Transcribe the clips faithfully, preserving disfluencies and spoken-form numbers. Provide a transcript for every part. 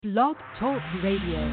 Blog Talk Radio.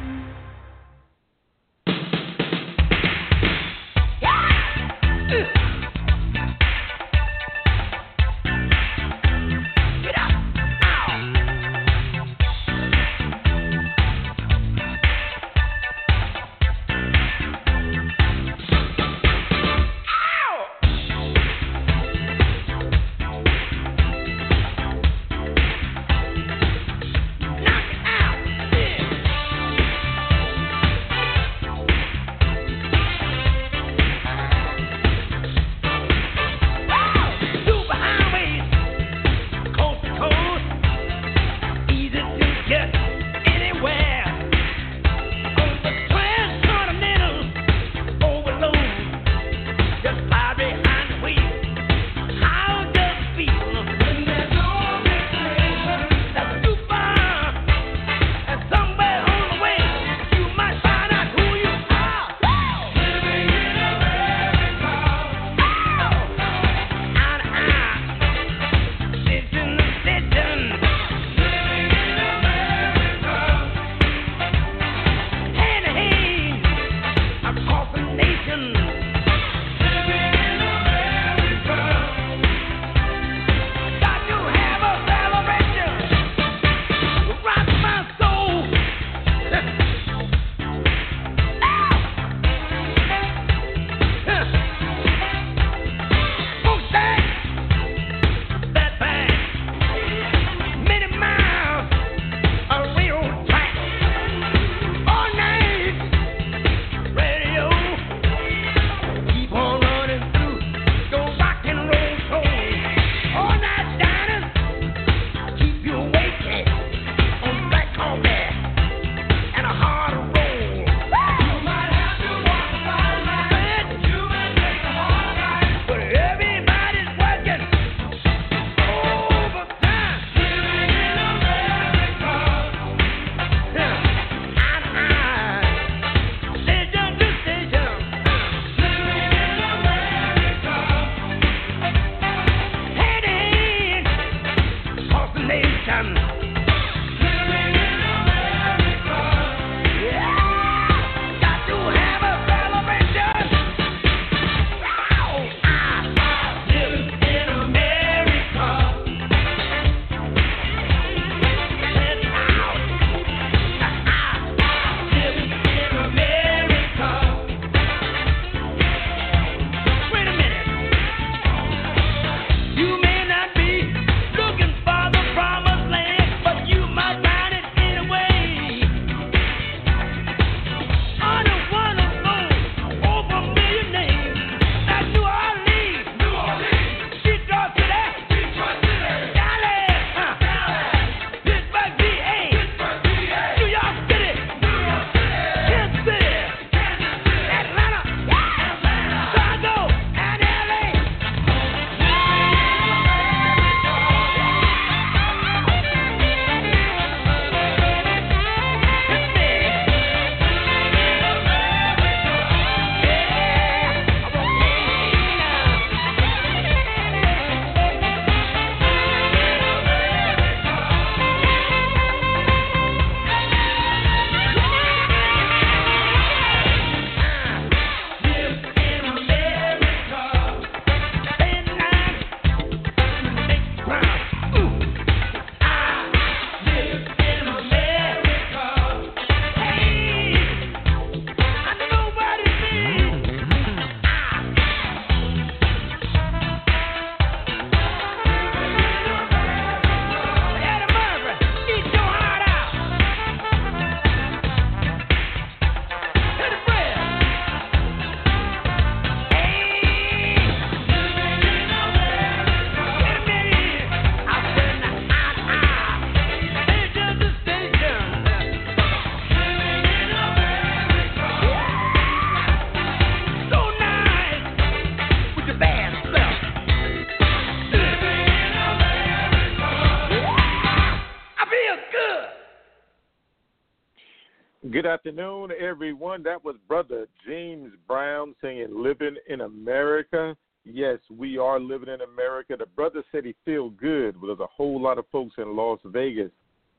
Good afternoon, everyone. That was Brother James Brown singing Living in America. Yes, we are living in America. The brother said he feel good, but there's a whole lot of folks in Las Vegas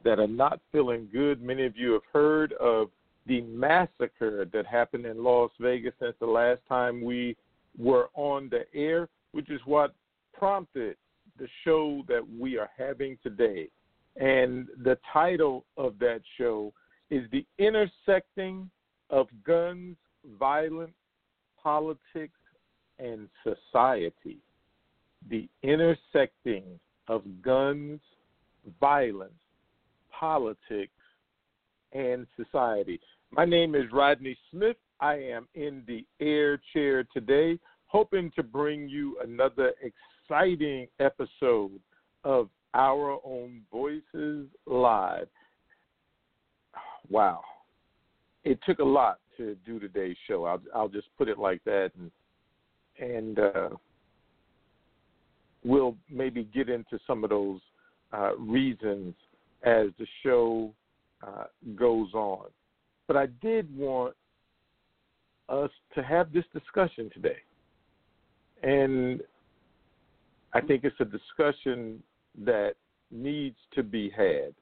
that are not feeling good. Many of you have heard of the massacre that happened in Las Vegas since the last time we were on the air, which is what prompted the show that we are having today. And the title of that show is The Intersecting of Guns, Violence, Politics, and Society. The intersecting of guns, violence, politics, and society. My name is Rodney Smith. I am in the air chair today, hoping to bring you another exciting episode of Our Own Voices Live. Wow. It took a lot to do today's show. I'll, I'll just put it like that, and and uh, we'll maybe get into some of those uh, reasons as the show uh, goes on. But I did want us to have this discussion today, and I think it's a discussion that needs to be had.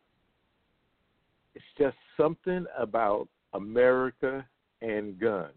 It's just something about America and guns.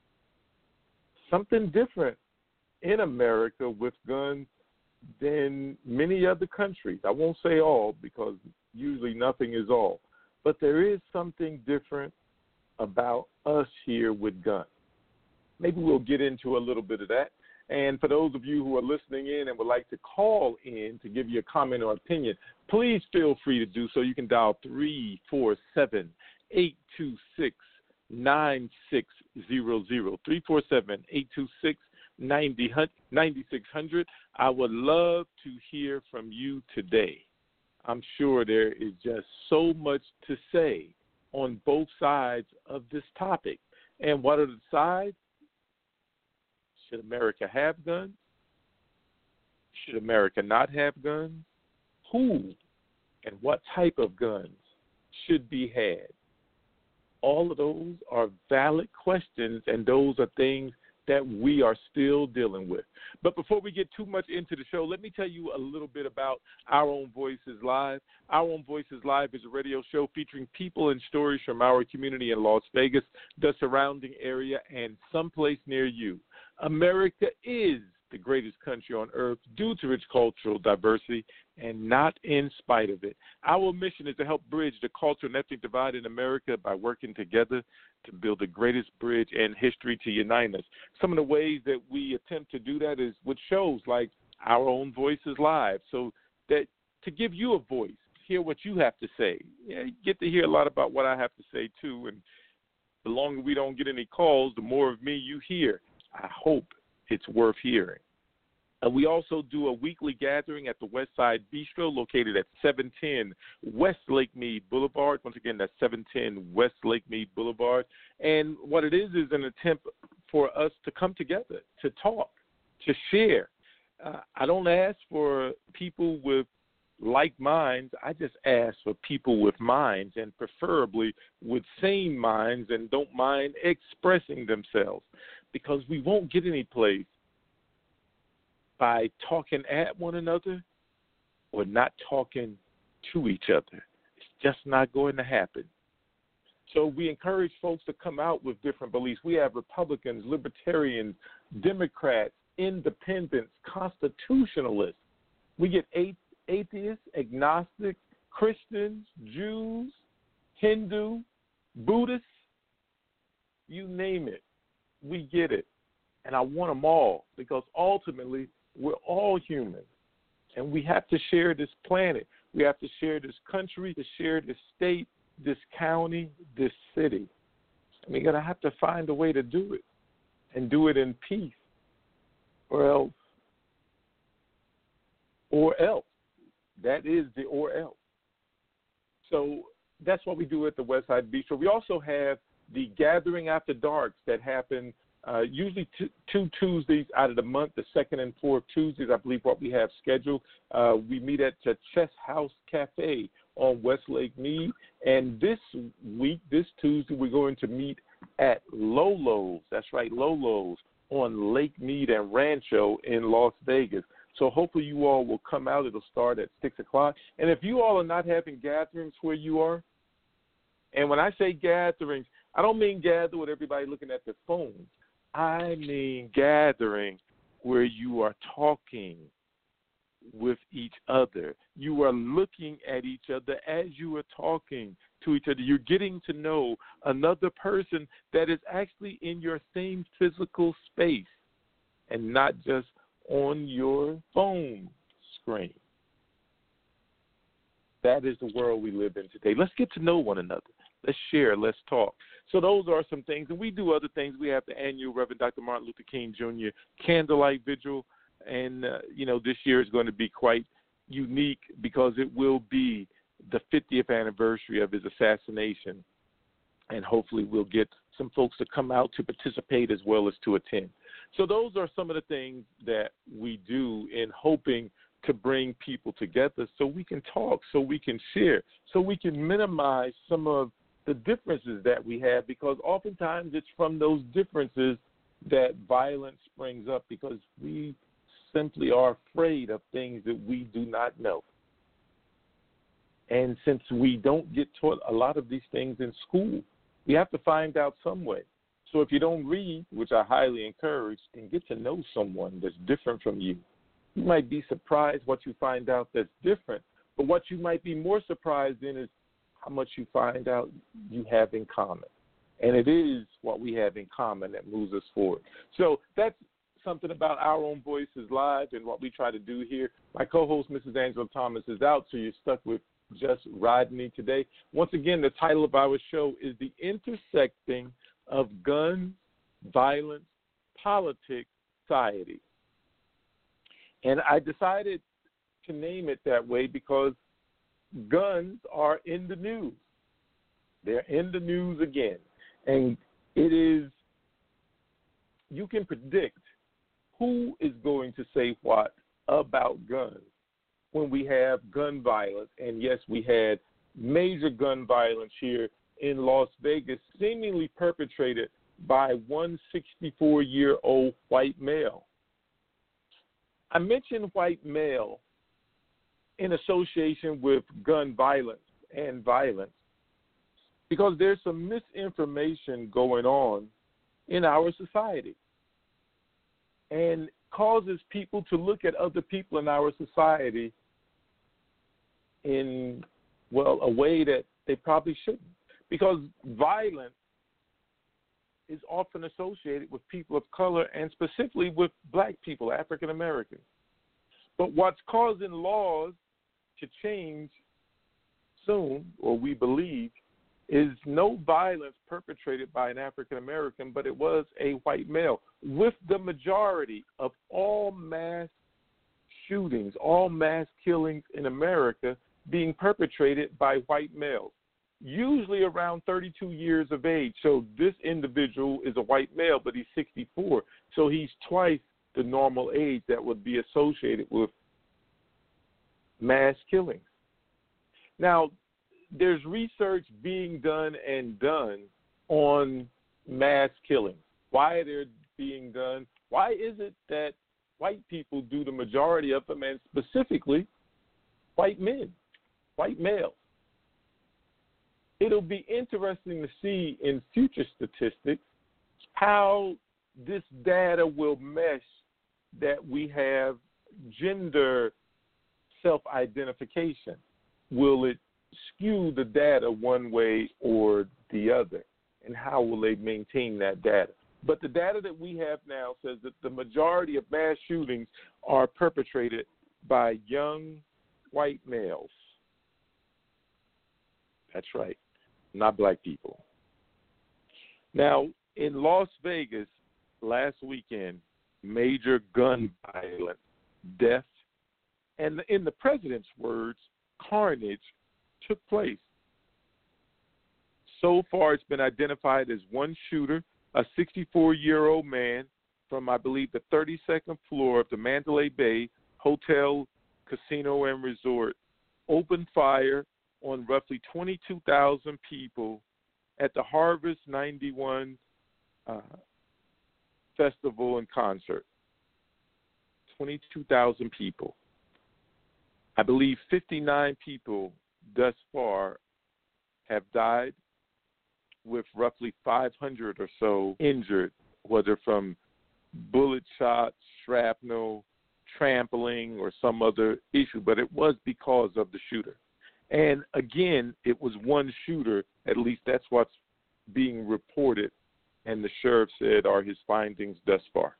Something different in America with guns than many other countries. I won't say all, because usually nothing is all. But there is something different about us here with guns. Maybe we'll get into a little bit of that. And for those of you who are listening in and would like to call in to give you a comment or opinion, please feel free to do so. You can dial three four seven, eight two six, nine six zero zero, three four seven, eight two six, nine six zero zero. I would love to hear from you today. I'm sure there is just so much to say on both sides of this topic. And what are the sides? Should America have guns? Should America not have guns? Who and what type of guns should be had? All of those are valid questions, and those are things that we are still dealing with. But before we get too much into the show, let me tell you a little bit about Our Own Voices Live. Our Own Voices Live is a radio show featuring people and stories from our community in Las Vegas, the surrounding area, and someplace near you. America is the greatest country on earth due to its cultural diversity and not in spite of it. Our mission is to help bridge the cultural and ethnic divide in America by working together to build the greatest bridge in history to unite us. Some of the ways that we attempt to do that is with shows like Our Own Voices Live, so that to give you a voice, hear what you have to say. Yeah, you get to hear a lot about what I have to say too, and the longer we don't get any calls, the more of me you hear. I hope it's worth hearing. Uh, we also do a weekly gathering at the Westside Bistro, located at seven ten West Lake Mead Boulevard. Once again, that's seven ten West Lake Mead Boulevard. And what it is is an attempt for us to come together, to talk, to share. Uh, I don't ask for people with like minds. I just ask for people with minds, and preferably with sane minds, and don't mind expressing themselves, because we won't get any place by talking at one another or not talking to each other. It's just not going to happen. So we encourage folks to come out with different beliefs. We have Republicans, Libertarians, Democrats, Independents, Constitutionalists. We get atheists, agnostics, Christians, Jews, Hindu, Buddhists, you name it. We get it. And I want them all, because ultimately we're all human, and we have to share this planet. We have to share this country, to share this state, this county, this city. And we're going to have to find a way to do it, and do it in peace, or else, or else. That is the or else. So that's what we do at the Westside Bistro. We also have the Gathering After Darks that happen Uh, usually two, two Tuesdays out of the month, the second and fourth Tuesdays, I believe what we have scheduled. Uh, we meet at the Chess House Cafe on West Lake Mead. And this week, this Tuesday, we're going to meet at Lolo's. That's right, Lolo's on Lake Mead and Rancho in Las Vegas. So hopefully you all will come out. It'll start at six o'clock. And if you all are not having gatherings where you are, and when I say gatherings, I don't mean gather with everybody looking at their phones. I mean gathering where you are talking with each other. You are looking at each other as you are talking to each other. You're getting to know another person that is actually in your same physical space and not just on your phone screen. That is the world we live in today. Let's get to know one another. Let's share. Let's talk. So those are some things. And we do other things. We have the annual Reverend Doctor Martin Luther King Junior Candlelight Vigil. And, uh, you know, this year is going to be quite unique because it will be the fiftieth anniversary of his assassination. And hopefully we'll get some folks to come out to participate as well as to attend. So those are some of the things that we do in hoping to bring people together so we can talk, so we can share, so we can minimize some of the differences that we have, because oftentimes it's from those differences that violence springs up because we simply are afraid of things that we do not know. And since we don't get taught a lot of these things in school, we have to find out some way. So if you don't read, which I highly encourage, and get to know someone that's different from you, you might be surprised what you find out that's different. But what you might be more surprised in is how much you find out you have in common. And it is what we have in common that moves us forward. So that's something about Our Own Voices Live and what we try to do here. My co-host, Missus Angela Thomas, is out, so you're stuck with just Rodney today. Once again, the title of our show is The Intersecting of Guns, Violence, Politics, Society. And I decided to name it that way because guns are in the news. They're in the news again. And it is, you can predict who is going to say what about guns when we have gun violence. And yes, we had major gun violence here in Las Vegas, seemingly perpetrated by one sixty-four-year-old white male. I mentioned white male in association with gun violence and violence because there's some misinformation going on in our society and causes people to look at other people in our society in, well, a way that they probably shouldn't, because violence is often associated with people of color and specifically with black people, African Americans. But what's causing laws to change soon, or we believe, is no violence perpetrated by an African American, but it was a white male, with the majority of all mass shootings, all mass killings in America being perpetrated by white males, usually around thirty-two years of age. So this individual is a white male, but he's sixty-four, so he's twice the normal age that would be associated with mass killings. Now, there's research being done and done on mass killings. Why they're being done? Why is it that white people do the majority of them, and specifically white men, white males? It'll be interesting to see in future statistics how this data will mesh that we have gender self-identification. Will it skew the data one way or the other? And how will they maintain that data? But the data that we have now says that the majority of mass shootings are perpetrated by young white males. That's right, not black people. Now, in Las Vegas last weekend, major gun violence, death, and in the president's words, carnage took place. So far, it's been identified as one shooter, a sixty-four-year-old man from, I believe, the thirty-second floor of the Mandalay Bay Hotel, Casino, and Resort, opened fire on roughly twenty-two thousand people at the Harvest ninety-one uh, festival and concert. twenty-two thousand people. I believe fifty-nine people thus far have died, with roughly five hundred or so injured, whether from bullet shots, shrapnel, trampling, or some other issue. But it was because of the shooter. And again, it was one shooter. At least that's what's being reported, and the sheriff said are his findings thus far.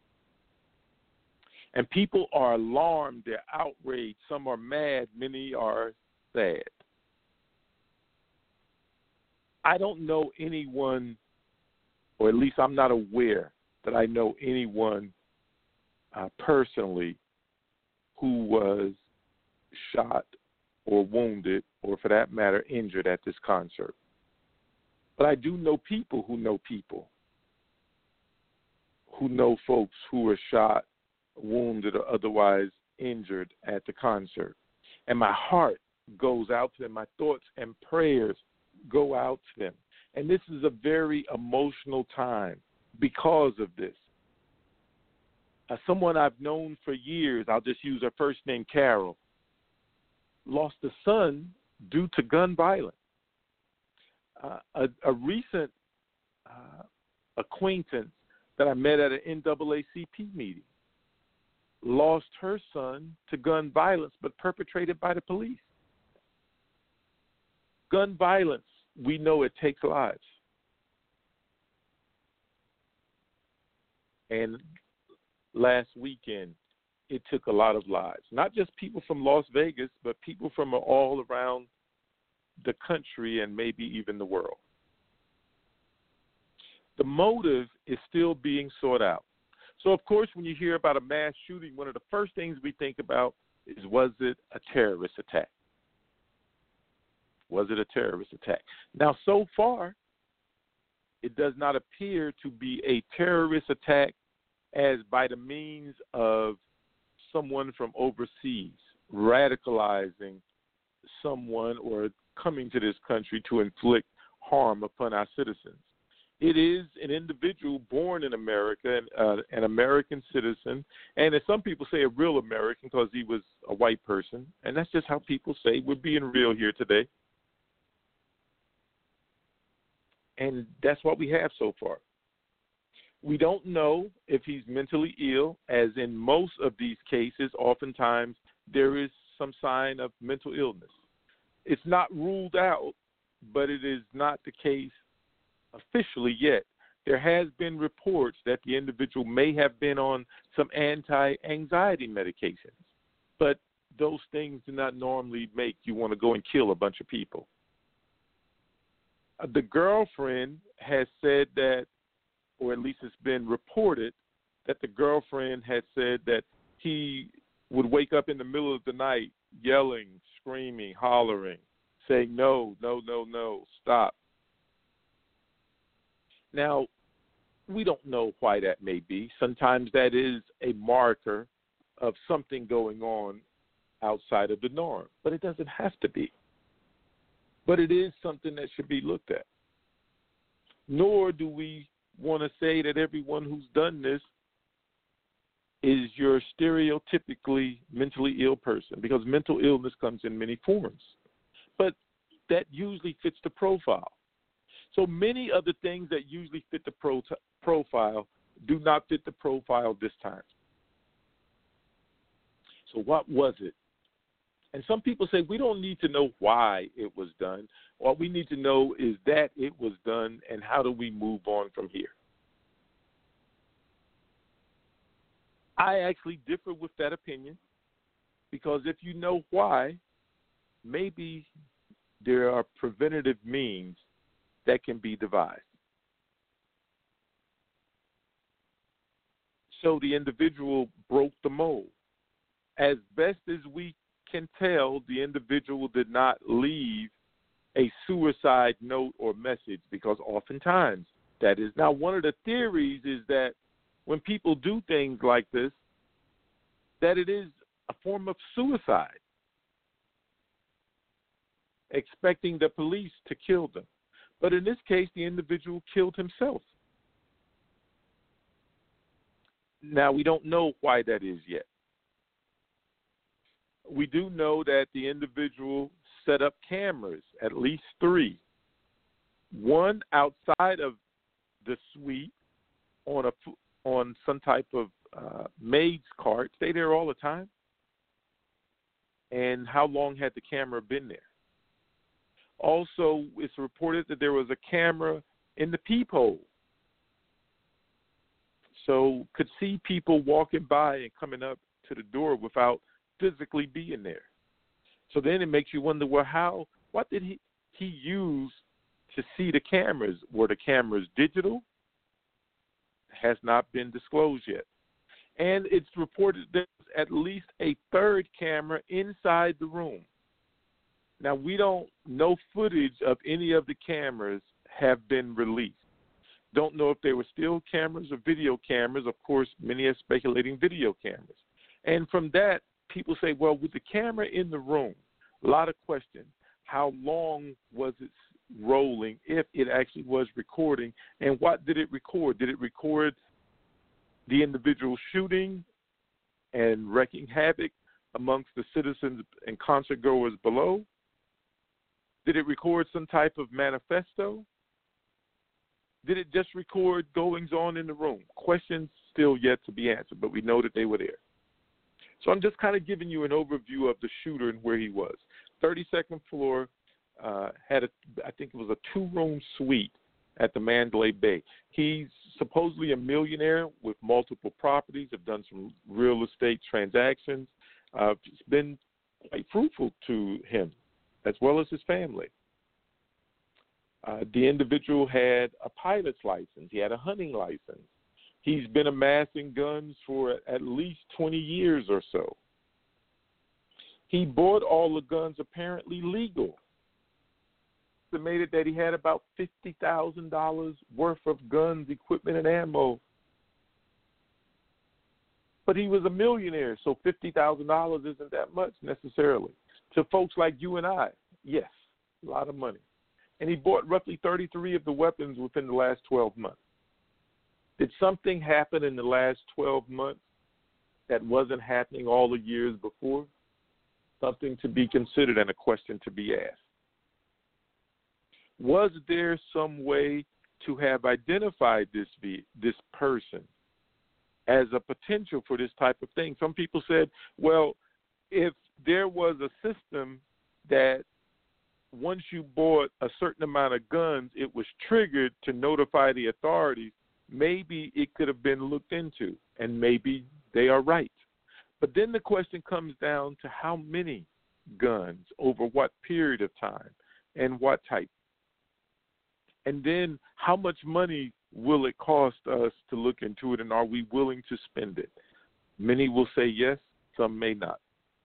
And people are alarmed, they're outraged, some are mad, many are sad. I don't know anyone, or at least I'm not aware that I know anyone uh, personally who was shot or wounded, or for that matter, injured at this concert. But I do know people who know people, who know folks who were shot, wounded, or otherwise injured at the concert. And my heart goes out to them. My thoughts and prayers go out to them. And this is a very emotional time because of this. Uh, someone I've known for years, I'll just use her first name, Carol, lost a son due to gun violence. Uh, a, a recent uh, acquaintance that I met at an N double A C P meeting lost her son to gun violence, but perpetrated by the police. Gun violence, we know it takes lives. And last weekend, it took a lot of lives. Not just people from Las Vegas, but people from all around the country and maybe even the world. The motive is still being sought out. So, of course, when you hear about a mass shooting, one of the first things we think about is, was it a terrorist attack? Was it a terrorist attack? Now, so far, it does not appear to be a terrorist attack as by the means of someone from overseas radicalizing someone or coming to this country to inflict harm upon our citizens. It is an individual born in America, and, uh, an American citizen, and as some people say, a real American because he was a white person, and that's just how people say we're being real here today. And that's what we have so far. We don't know if he's mentally ill, as in most of these cases, oftentimes there is some sign of mental illness. It's not ruled out, but it is not the case officially yet. There has been reports that the individual may have been on some anti-anxiety medications, but those things do not normally make you want to go and kill a bunch of people. Uh, the girlfriend has said that, or at least it's been reported, that the girlfriend had said that he would wake up in the middle of the night yelling, screaming, hollering, saying, no, no, no, no, stop. Now, we don't know why that may be. Sometimes that is a marker of something going on outside of the norm, but it doesn't have to be. But it is something that should be looked at. Nor do we want to say that everyone who's done this is your stereotypically mentally ill person, because mental illness comes in many forms. But that usually fits the profile. So many of the things that usually fit the pro- profile do not fit the profile this time. So what was it? And some people say we don't need to know why it was done. All we need to know is that it was done, and how do we move on from here? I actually differ with that opinion, because if you know why, maybe there are preventative means that can be devised. So the individual broke the mold. As best as we can tell, the individual did not leave a suicide note or message, because oftentimes that is. Now, one of the theories is that when people do things like this, that it is a form of suicide, expecting the police to kill them. But in this case, the individual killed himself. Now, we don't know why that is yet. we do know that the individual set up cameras, at least three, one outside of the suite on a on some type of uh, maid's cart. Stay there all the time. And how long had the camera been there? Also, it's reported that there was a camera in the peephole, so could see people walking by and coming up to the door without physically being there. So then it makes you wonder, well, how? What did he he use to see the cameras? Were the cameras digital? Has not been disclosed yet. And it's reported there's at least a third camera inside the room. Now, we don't know footage of any of the cameras have been released. Don't know if they were still cameras or video cameras. Of course, many are speculating video cameras. And from that, people say, well, with the camera in the room, a lot of questions. How long was it rolling, if it actually was recording, and what did it record? Did it record the individual shooting and wreaking havoc amongst the citizens and concert goers below? Did it record some type of manifesto? Did it just record goings on in the room? Questions still yet to be answered, but we know that they were there. So I'm just kind of giving you an overview of the shooter and where he was. thirty-second floor, uh, had a, I think it was a two-room suite at the Mandalay Bay. He's supposedly a millionaire with multiple properties, have done some real estate transactions. Uh, it's been quite fruitful to him, as well as his family. Uh, the individual had a pilot's license. He had a hunting license. He's been amassing guns for at least twenty years or so. He bought all the guns apparently legal. Estimated that he had about fifty thousand dollars worth of guns, equipment, and ammo. But he was a millionaire, so fifty thousand dollars isn't that much necessarily. To folks like you and I, yes, a lot of money. And he bought roughly thirty-three of the weapons within the last twelve months. Did something happen in the last twelve months that wasn't happening all the years before? Something to be considered and a question to be asked. Was there some way to have identified this this person as a potential for this type of thing? Some people said, well, if there was a system that once you bought a certain amount of guns, it was triggered to notify the authorities, maybe it could have been looked into, and maybe they are right. But then the question comes down to how many guns, over what period of time, and what type. And then how much money will it cost us to look into it, and are we willing to spend it? Many will say yes, some may not.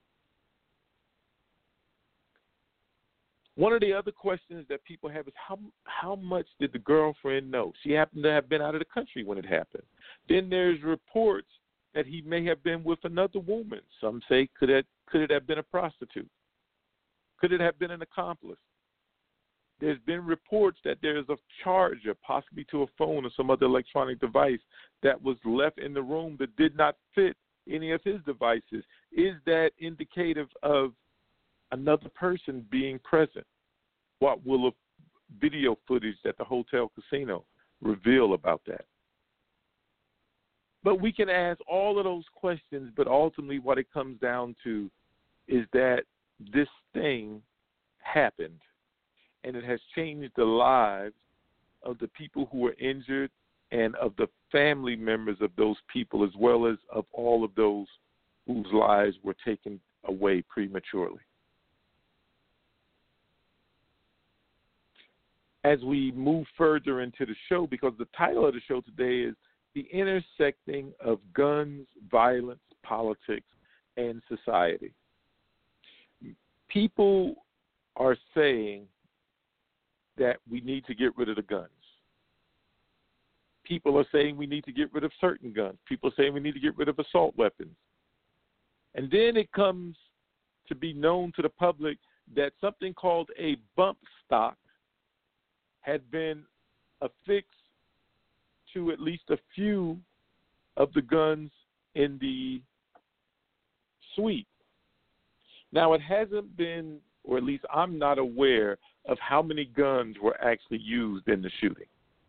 One of the other questions that people have is how how much did the girlfriend know? She happened to have been out of the country when it happened. Then there's reports that he may have been with another woman. Some say, could it, could it have been a prostitute? Could it have been an accomplice? There's been reports that there's a charger, possibly to a phone or some other electronic device, that was left in the room that did not fit any of his devices. Is that indicative of another person being present? What will a video footage at the hotel casino reveal about that? But we can ask all of those questions, but ultimately what it comes down to is that this thing happened, and it has changed the lives of the people who were injured and of the family members of those people, as well as of all of those whose lives were taken away prematurely. As we move further into the show, because the title of the show today is The Intersecting of Guns, Violence, Politics, and Society. People are saying that we need to get rid of the guns. People are saying we need to get rid of certain guns. People are saying we need to get rid of assault weapons. And then it comes to be known to the public that something called a bump stock had been affixed to at least a few of the guns in the suite. Now, it hasn't been, or at least I'm not aware of how many guns were actually used in the shooting.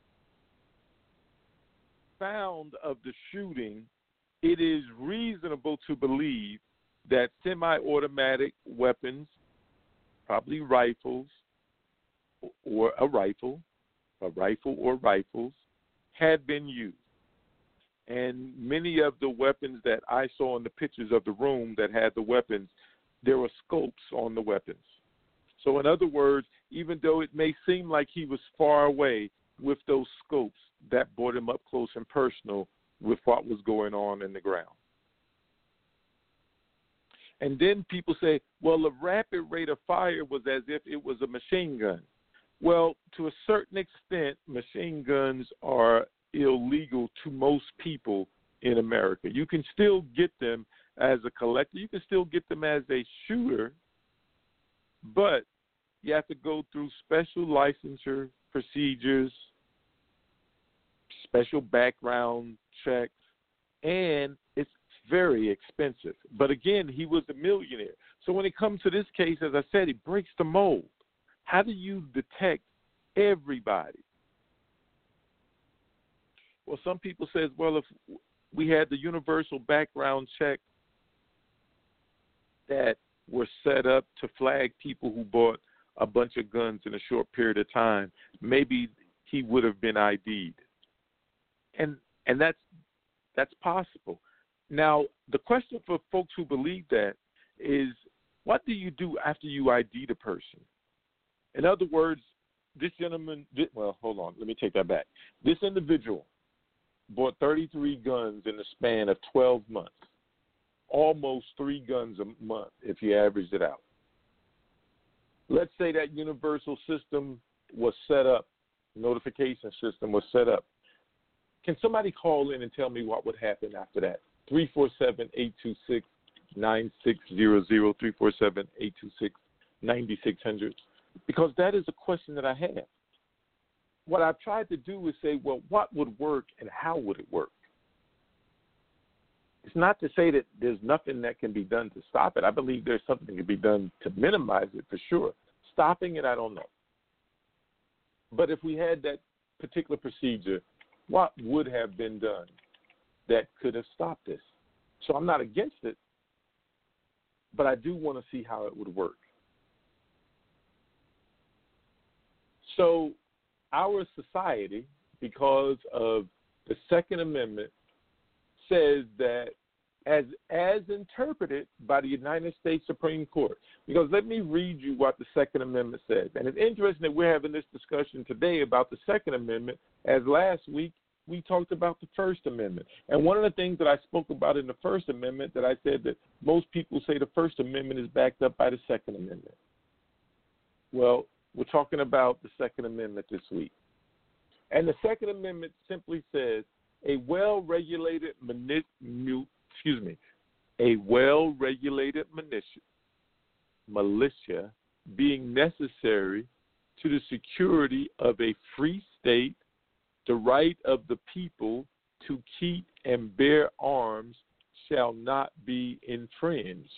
Found of the shooting, it is reasonable to believe that semi-automatic weapons, probably rifles or a rifle, a rifle or rifles, had been used. And many of the weapons that I saw in the pictures of the room that had the weapons, there were scopes on the weapons. So in other words, even though it may seem like he was far away, with those scopes, that brought him up close and personal with what was going on in the ground. And then people say, well, the rapid rate of fire was as if it was a machine gun. Well, to a certain extent, machine guns are illegal to most people in America. You can still get them as a collector. You can still get them as a shooter, but you have to go through special licensure procedures, special background checks, and it's very expensive. But again, he was a millionaire. So when it comes to this case, as I said, it breaks the mold. How do you detect everybody? Well, some people says, well, if we had the universal background check that were set up to flag people who bought a bunch of guns in a short period of time, maybe he would have been I D'd. And and that's that's possible. Now, the question for folks who believe that is, what do you do after you I D the person? In other words, this gentleman, well, hold on, let me take that back. This individual bought thirty-three guns in the span of twelve months, almost three guns a month if you averaged it out. Let's say that universal system was set up, notification system was set up. Can somebody call in and tell me what would happen after that? three four seven, eight two six, nine six zero zero, three four seven, eight two six, nine six zero zero, because that is a question that I have. What I've tried to do is say, well, what would work and how would it work? It's not to say that there's nothing that can be done to stop it. I believe there's something that can be done to minimize it for sure. Stopping it, I don't know. But if we had that particular procedure, what would have been done that could have stopped this? So I'm not against it, but I do want to see how it would work. So our society, because of the Second Amendment, says that as as interpreted by the United States Supreme Court, because let me read you what the Second Amendment says. And it's interesting that we're having this discussion today about the Second Amendment, as last week we talked about the First Amendment. And one of the things that I spoke about in the First Amendment, that I said that most people say the First Amendment is backed up by the Second Amendment. Well, we're talking about the Second Amendment this week. And the Second Amendment simply says a well-regulated mani- excuse me, a well-regulated militia, militia being necessary to the security of a free state, the right of the people to keep and bear arms shall not be infringed.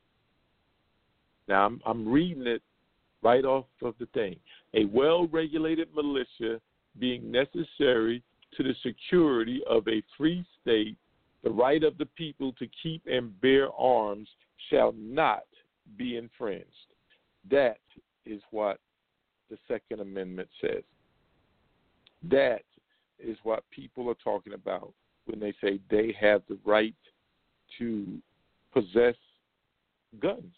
Now, I'm, I'm reading it right off of the thing. A well-regulated militia being necessary to the security of a free state, the right of the people to keep and bear arms shall not be infringed. That is what the Second Amendment says. That is what people are talking about when they say they have the right to possess guns.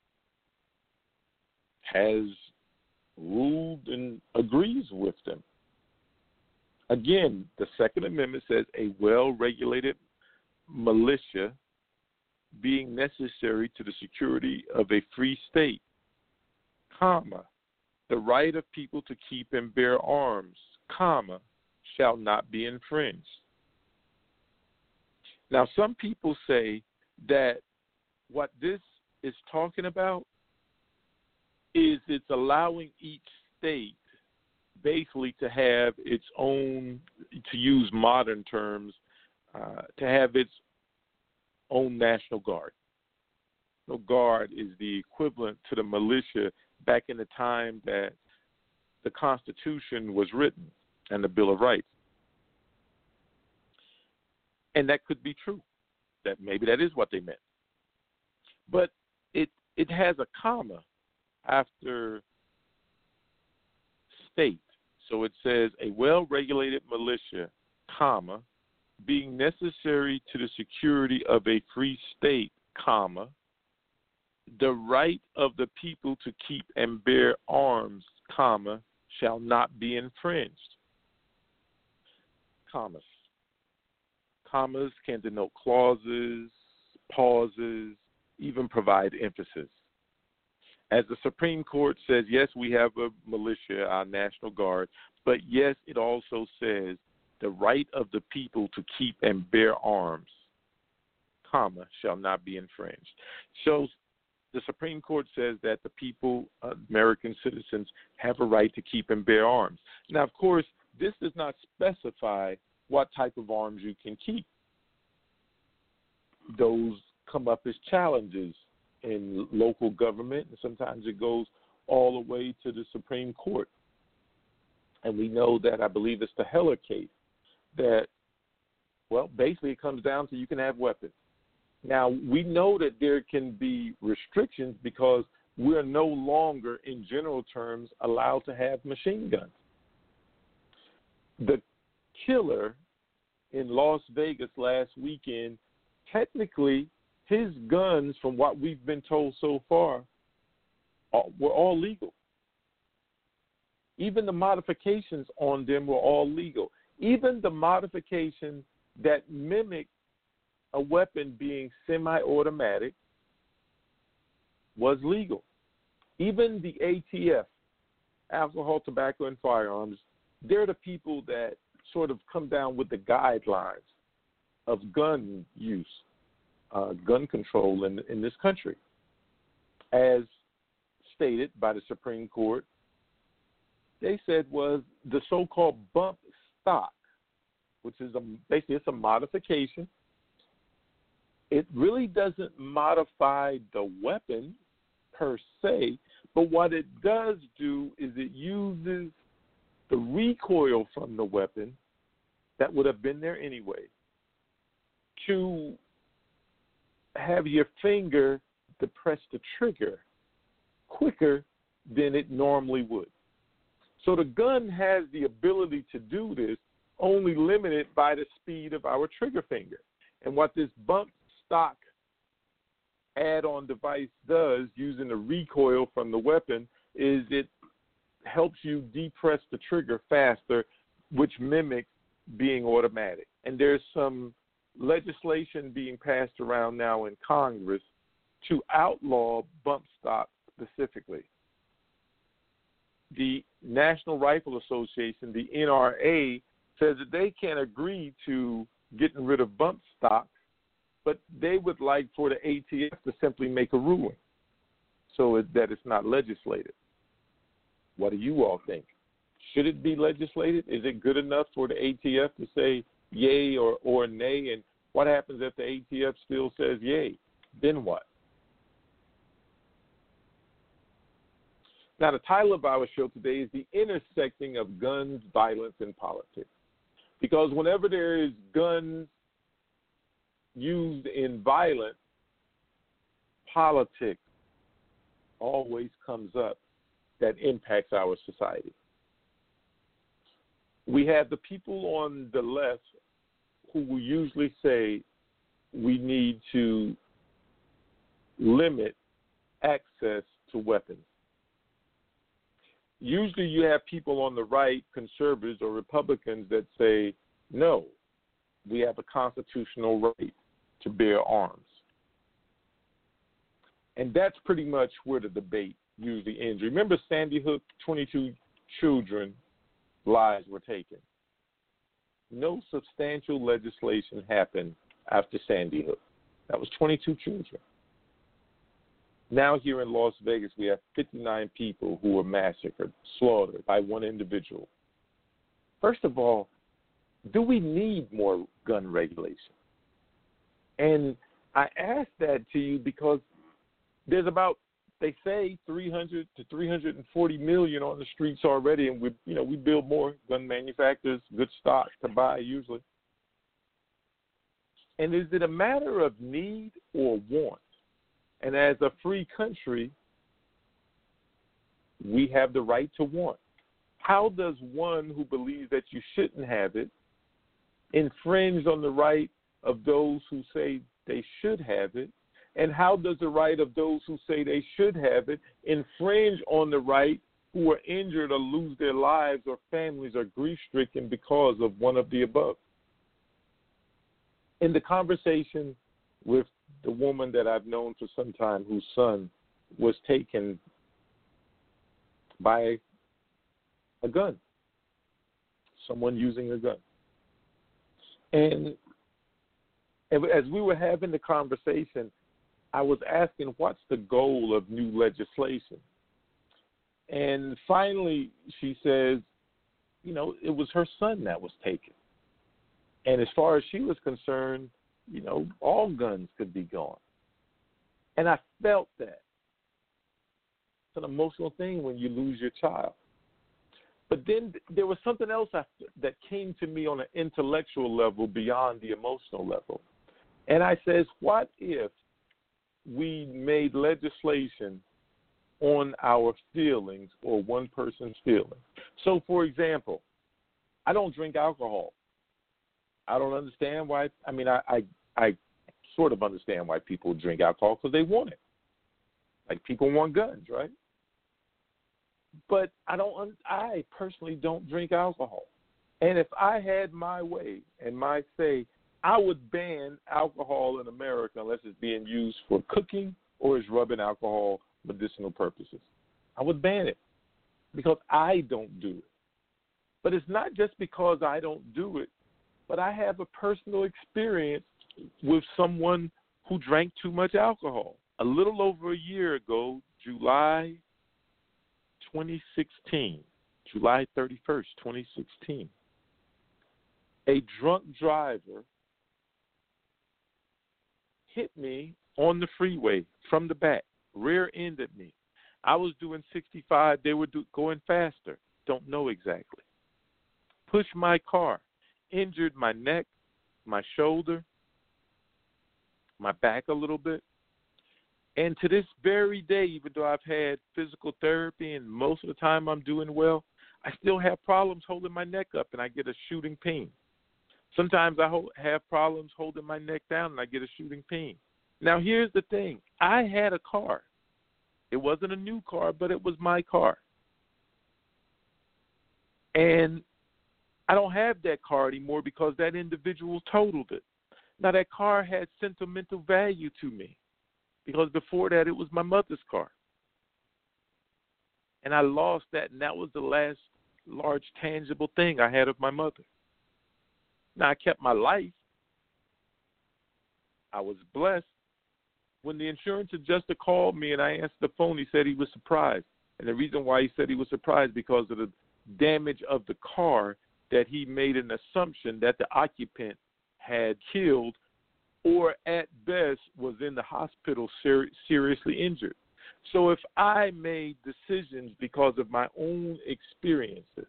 Has ruled and agrees with them. Again, the Second Amendment says a well-regulated militia being necessary to the security of a free state, comma, the right of people to keep and bear arms, comma, shall not be infringed. Now, some people say that what this is talking about is it's allowing each state basically to have its own, to use modern terms, uh, to have its own National Guard. National Guard is the equivalent to the militia back in the time that the Constitution was written and the Bill of Rights. And that could be true. That maybe that is what they meant. But it it has a comma after state. So it says a well-regulated militia, comma, being necessary to the security of a free state, comma, the right of the people to keep and bear arms, comma, shall not be infringed. Commas. Commas can denote clauses, pauses, even provide emphasis. As the Supreme Court says, yes, we have a militia, our National Guard, but yes, it also says the right of the people to keep and bear arms, comma, shall not be infringed. So the Supreme Court says that the people, uh, American citizens, have a right to keep and bear arms. Now, of course, this does not specify what type of arms you can keep. Those come up as challenges in local government, and sometimes it goes all the way to the Supreme Court. And we know that, I believe it's the Heller case, that, well, basically it comes down to you can have weapons. Now, we know that there can be restrictions because we're no longer, in general terms, allowed to have machine guns. The killer in Las Vegas last weekend, technically, his guns, from what we've been told so far, were all legal. Even the modifications on them were all legal. Even the modifications that mimic a weapon being semi-automatic was legal. Even the A T F, alcohol, tobacco, and firearms, they're the people that sort of come down with the guidelines of gun use, uh, gun control in, in this country. As stated by the Supreme Court, they said was the so-called bump stock, which is a, basically it's a modification. It really doesn't modify the weapon per se, but what it does do is it uses the recoil from the weapon that would have been there anyway to have your finger depress the trigger quicker than it normally would. So the gun has the ability to do this, only limited by the speed of our trigger finger. And what this bump stock add-on device does, using the recoil from the weapon, is it helps you depress the trigger faster, which mimics being automatic. And there's some legislation being passed around now in Congress to outlaw bump stock specifically. The National Rifle Association, the N R A, says that they can't agree to getting rid of bump stock, but they would like for the A T F to simply make a ruling so that it's not legislated. What do you all think? Should it be legislated? Is it good enough for the A T F to say yay or, or nay? And what happens if the A T F still says yay? Then what? Now, the title of our show today is The Intersecting of Guns, Violence, and Politics. Because whenever there is guns used in violence, politics always comes up that impacts our society. We have the people on the left who will usually say we need to limit access to weapons. Usually you have people on the right, conservatives or Republicans, that say, no, we have a constitutional right to bear arms. And that's pretty much where the debate usually ends. Remember Sandy Hook, twenty-two children lives were taken. No substantial legislation happened after Sandy Hook. That was twenty-two children. Now here in Las Vegas, we have fifty-nine people who were massacred, slaughtered by one individual. First of all, do we need more gun regulation? And I ask that to you because there's about, they say, three hundred to three hundred forty million on the streets already, and we, you know, we build more gun manufacturers, good stock to buy usually. And is it a matter of need or want? And as a free country, we have the right to want. How does one who believes that you shouldn't have it infringe on the right of those who say they should have it? And how does the right of those who say they should have it infringe on the right who are injured or lose their lives or families are grief-stricken because of one of the above? In the conversation with the woman that I've known for some time whose son was taken by a gun, someone using a gun. And as we were having the conversation, I was asking, what's the goal of new legislation? And finally, she says, you know, it was her son that was taken. And as far as she was concerned, you know, all guns could be gone. And I felt that. It's an emotional thing when you lose your child. But then there was something else I, that came to me on an intellectual level beyond the emotional level. And I says, what if we made legislation on our feelings or one person's feelings? So, for example, I don't drink alcohol. I don't understand why. I mean, I, I, I sort of understand why people drink alcohol because they want it. Like people want guns, right? But I don't. I personally don't drink alcohol. And if I had my way and my say, I would ban alcohol in America unless it's being used for cooking or is rubbing alcohol medicinal purposes. I would ban it because I don't do it. But it's not just because I don't do it, but I have a personal experience with someone who drank too much alcohol. A little over a year ago, July twenty sixteen, July thirty-first, twenty sixteen, a drunk driver hit me on the freeway from the back, rear-ended me. I was doing sixty-five. They were do, going faster. Don't know exactly. Pushed my car, injured my neck, my shoulder, my back a little bit. And to this very day, even though I've had physical therapy and most of the time I'm doing well, I still have problems holding my neck up and I get a shooting pain. Sometimes I ho- have problems holding my neck down and I get a shooting pain. Now, here's the thing. I had a car. It wasn't a new car, but it was my car. And I don't have that car anymore because that individual totaled it. Now, that car had sentimental value to me because before that it was my mother's car. And I lost that, and that was the last large tangible thing I had of my mother. Now, I kept my life. I was blessed. When the insurance adjuster called me and I answered the phone, he said he was surprised. And the reason why he said he was surprised because of the damage of the car, that he made an assumption that the occupant had killed or at best was in the hospital ser- seriously injured. So if I made decisions because of my own experiences,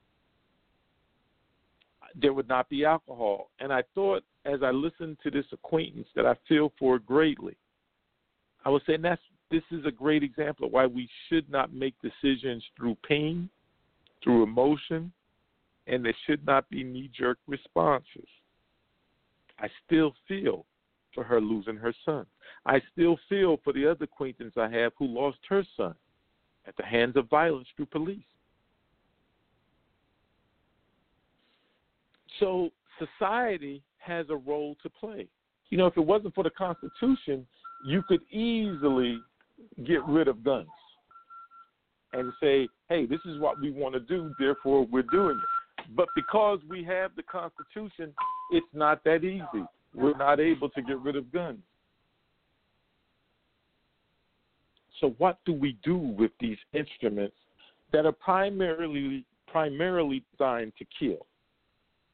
there would not be alcohol. And I thought, as I listened to this acquaintance that I feel for greatly, I was saying that's this is a great example of why we should not make decisions through pain, through emotion, and there should not be knee-jerk responses. I still feel for her losing her son. I still feel for the other acquaintance I have who lost her son at the hands of violence through police. So society has a role to play. You know, if it wasn't for the Constitution, you could easily get rid of guns and say, hey, this is what we want to do, therefore we're doing it. But because we have the Constitution, it's not that easy. We're not able to get rid of guns. So what do we do with these instruments that are primarily primarily designed to kill?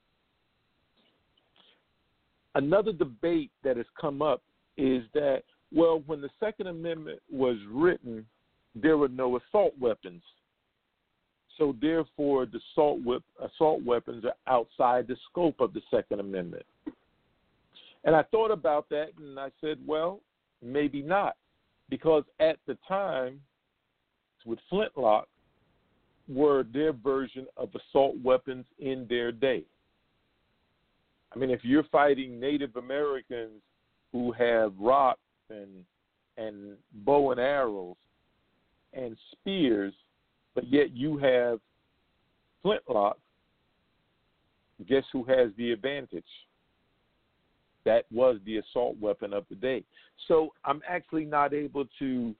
Another debate that has come up is that Well, when the Second Amendment was written, there were no assault weapons. So therefore, the assault, whip, assault weapons are outside the scope of the Second Amendment. And I thought about that, and I said, well, maybe not. Because at the time, with flintlock, were their version of assault weapons in their day. I mean, if you're fighting Native Americans who have rocks and and bow and arrows and spears, but yet you have flintlocks, guess who has the advantage? That was the assault weapon of the day. So I'm actually not able to,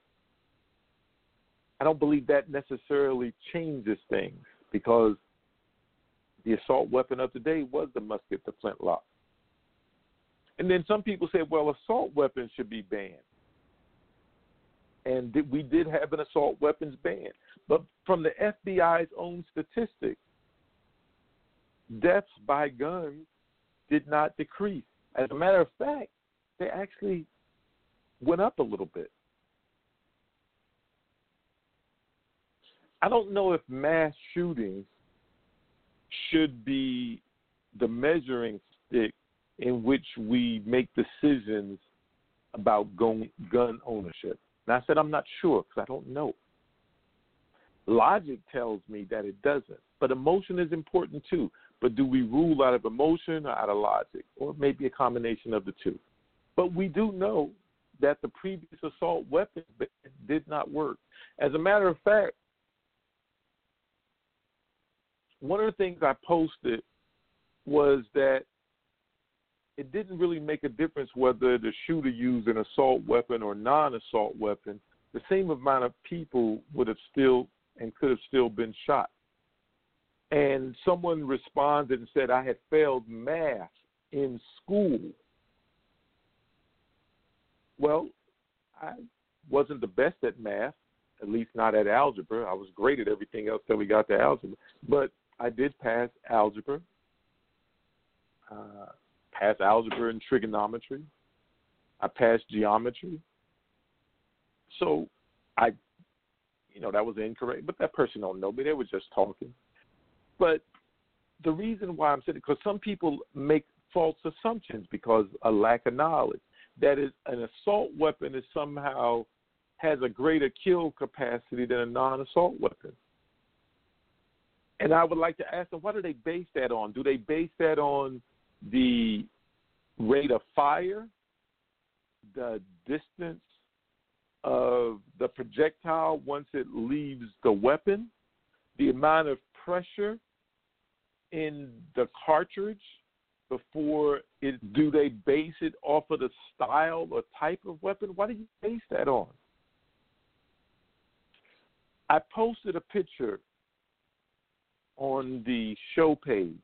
I don't believe that necessarily changes things, because the assault weapon of the day was the musket, the flintlock. And then some people say, well, assault weapons should be banned. And we did have an assault weapons ban. But from the F B I's own statistics, deaths by guns did not decrease. As a matter of fact, they actually went up a little bit. I don't know if mass shootings should be the measuring stick in which we make decisions about gun, gun ownership. And I said I'm not sure because I don't know. Logic tells me that it doesn't. But emotion is important too. But do we rule out of emotion or out of logic? Or maybe a combination of the two. But we do know that the previous assault weapons did not work. As a matter of fact, one of the things I posted was that it didn't really make a difference whether the shooter used an assault weapon or non-assault weapon. The same amount of people would have still and could have still been shot. And someone responded and said, I had failed math in school. Well, I wasn't the best at math, at least not at algebra. I was great at everything else till we got to algebra. But I did pass algebra, uh, pass algebra and trigonometry. I passed geometry. So I, you know, that was incorrect. But that person don't know me. They were just talking. But the reason why I'm saying it, because some people make false assumptions because of lack of knowledge. That is, an assault weapon is somehow has a greater kill capacity than a non-assault weapon. And I would like to ask them, what do they base that on? Do they base that on the rate of fire, the distance of the projectile once it leaves the weapon, the amount of pressure in the cartridge before it? Do they base it off of the style or type of weapon? What do you base that on? I posted a picture on the show page,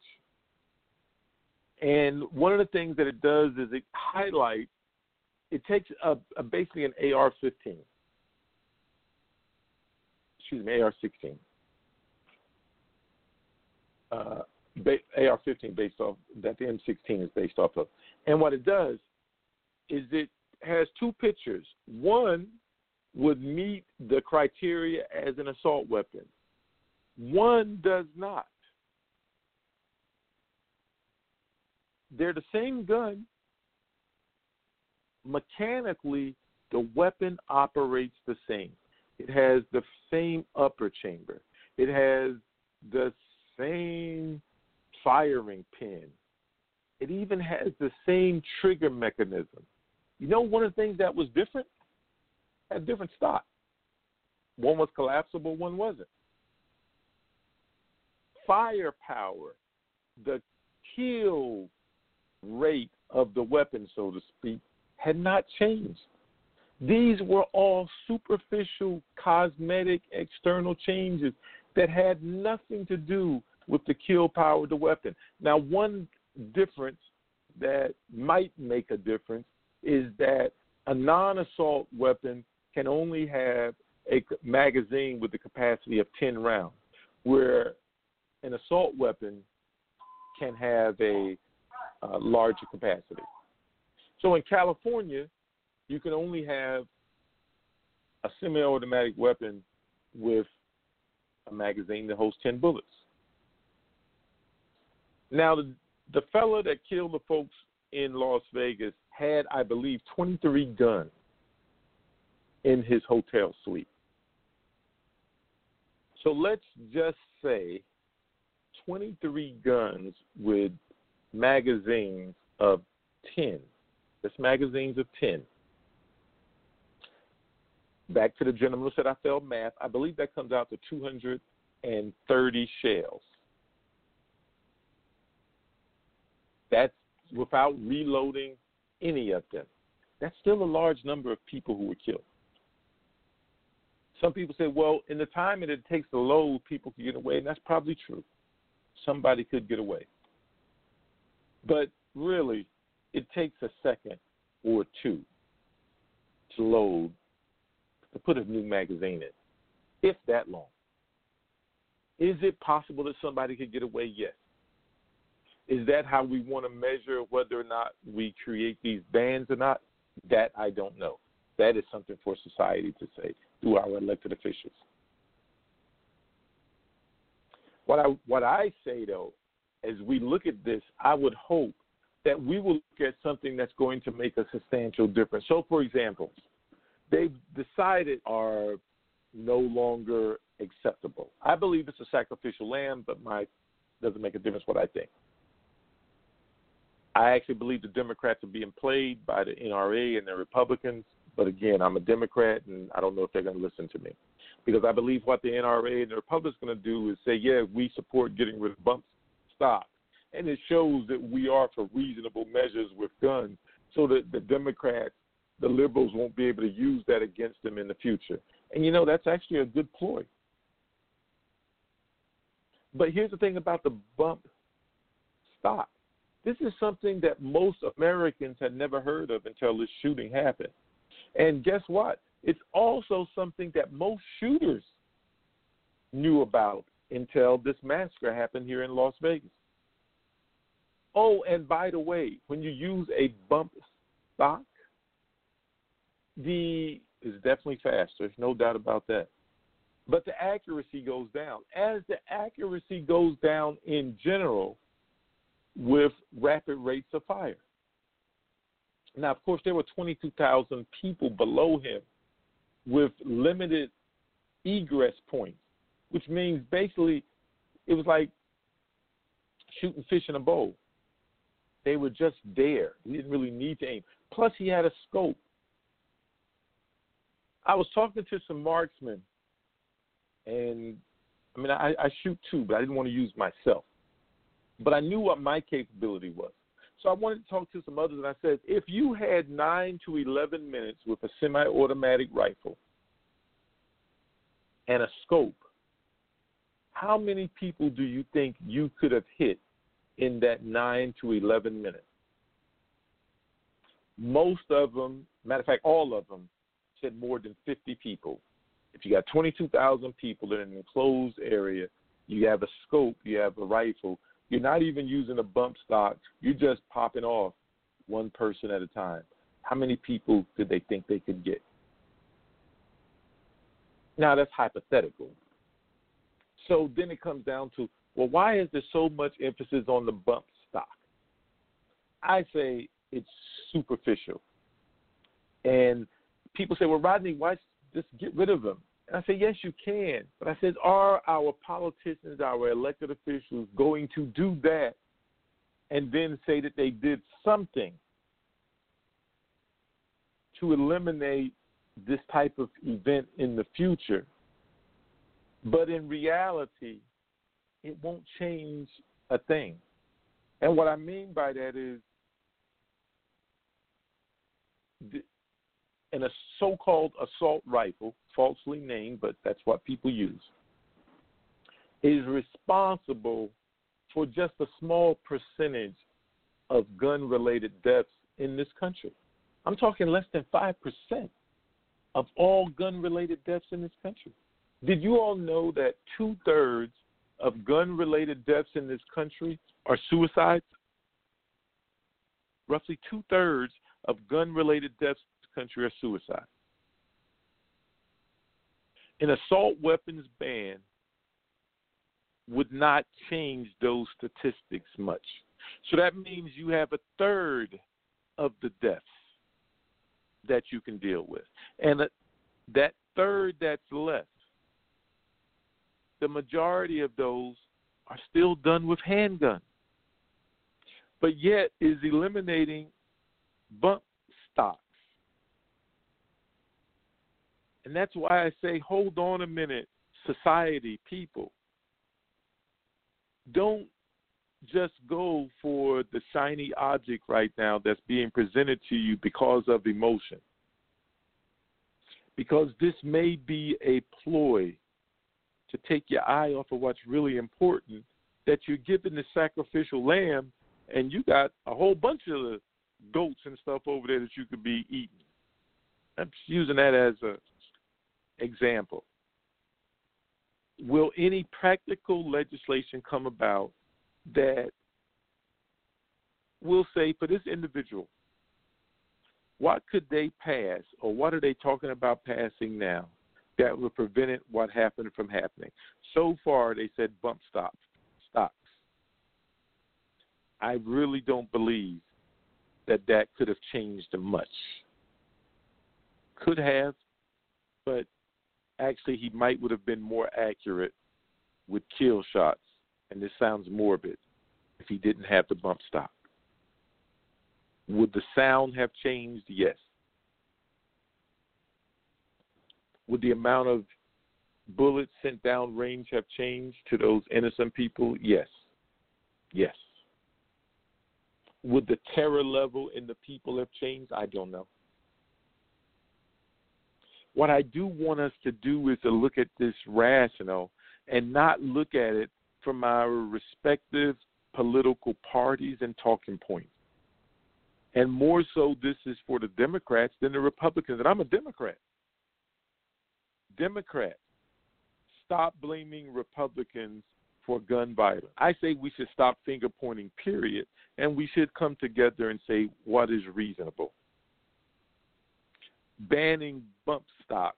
and one of the things that it does is it highlights, it takes a, a basically an A R fifteen, excuse me, A R sixteen, uh, A R fifteen based off, that the M sixteen is based off of. And what it does is it has two pictures. One would meet the criteria as an assault weapon. One does not. They're the same gun. Mechanically, the weapon operates the same. It has the same upper chamber. It has the same firing pin. It even has the same trigger mechanism. You know, one of the things that was different? It had different stock. One was collapsible, one wasn't. Firepower, the kill rate of the weapon, so to speak, had not changed. These were all superficial, cosmetic, external changes that had nothing to do with the kill power of the weapon. Now, one difference that might make a difference is that a non-assault weapon can only have a magazine with the capacity of ten rounds, where an assault weapon can have a uh, larger capacity. So in California, you can only have a semi-automatic weapon with a magazine that holds ten bullets. Now, the, the fella that killed the folks in Las Vegas had, I believe, twenty-three guns in his hotel suite. So let's just say twenty-three guns with magazines of ten. That's magazines of ten. Back to the gentleman who said I failed math, I believe that comes out to two hundred thirty shells. That's without reloading any of them. That's still a large number of people who were killed. Some people say, well, in the time that it takes to load, people can get away, and that's probably true. Somebody could get away. But really, it takes a second or two to load, to put a new magazine in, if that long. Is it possible that somebody could get away? Yes. Is that how we want to measure whether or not we create these bans or not? That I don't know. That is something for society to say through our elected officials. What I what I say, though, as we look at this, I would hope that we will look at something that's going to make a substantial difference. So, for example, they've decided are no longer acceptable. I believe it's a sacrificial lamb, but my doesn't make a difference what I think. I actually believe the Democrats are being played by the N R A and the Republicans. But again, I'm a Democrat, and I don't know if they're going to listen to me. Because I believe what the N R A and the Republicans are going to do is say, yeah, we support getting rid of bump stock. And it shows that we are for reasonable measures with guns so that the Democrats, the liberals, won't be able to use that against them in the future. And, you know, that's actually a good ploy. But here's the thing about the bump stock. This is something that most Americans had never heard of until this shooting happened. And guess what? It's also something that most shooters knew about until this massacre happened here in Las Vegas. Oh, and by the way, when you use a bump stock, the is definitely faster. There's no doubt about that. But the accuracy goes down. As the accuracy goes down in general with rapid rates of fire. Now, of course, there were twenty-two thousand people below him with limited egress points, which means basically it was like shooting fish in a bowl. They were just there. He didn't really need to aim. Plus, he had a scope. I was talking to some marksmen, and I mean, I, I shoot too, but I didn't want to use myself. But I knew what my capability was. So I wanted to talk to some others, and I said, if you had nine to eleven minutes with a semi-automatic rifle and a scope, how many people do you think you could have hit in that nine to eleven minutes? Most of them, matter of fact, all of them, said more than fifty people. If you got twenty-two thousand people in an enclosed area, you have a scope, you have a rifle, you're not even using a bump stock, you're just popping off one person at a time. How many people did they think they could get? Now, that's hypothetical. So then it comes down to, well, why is there so much emphasis on the bump stock? I say it's superficial. And people say, well, Rodney, why just get rid of them? And I say, yes, you can. But I said, are our politicians, our elected officials going to do that and then say that they did something to eliminate this type of event in the future? But in reality, it won't change a thing. And what I mean by that is, the, and a so-called assault rifle, falsely named, but that's what people use, is responsible for just a small percentage of gun-related deaths in this country. I'm talking less than five percent of all gun-related deaths in this country. Did you all know that two-thirds of gun-related deaths in this country are suicides? Roughly two-thirds of gun-related deaths in this country are suicide. An assault weapons ban would not change those statistics much. So that means you have a third of the deaths that you can deal with. And that third that's left, the majority of those are still done with handguns, but yet is eliminating bump stocks. And that's why I say, hold on a minute, society, people. Don't just go for the shiny object right now that's being presented to you because of emotion. Because this may be a ploy to take your eye off of what's really important, that you're giving the sacrificial lamb and you got a whole bunch of goats and stuff over there that you could be eating. I'm just using that as an example. Will any practical legislation come about that will say for this individual, what could they pass or what are they talking about passing now that would prevent it, what happened from happening? So far, they said bump stop, stocks. I really don't believe that that could have changed much. Could have, but actually he might would have been more accurate with kill shots, and this sounds morbid, if he didn't have the bump stock. Would the sound have changed? Yes. Would the amount of bullets sent down range have changed to those innocent people? Yes. Yes. Would the terror level in the people have changed? I don't know. What I do want us to do is to look at this rational and not look at it from our respective political parties and talking points. And more so, this is for the Democrats than the Republicans. And I'm a Democrat. Democrats, stop blaming Republicans for gun violence. I say we should stop finger pointing, period, and we should come together and say what is reasonable. Banning bump stocks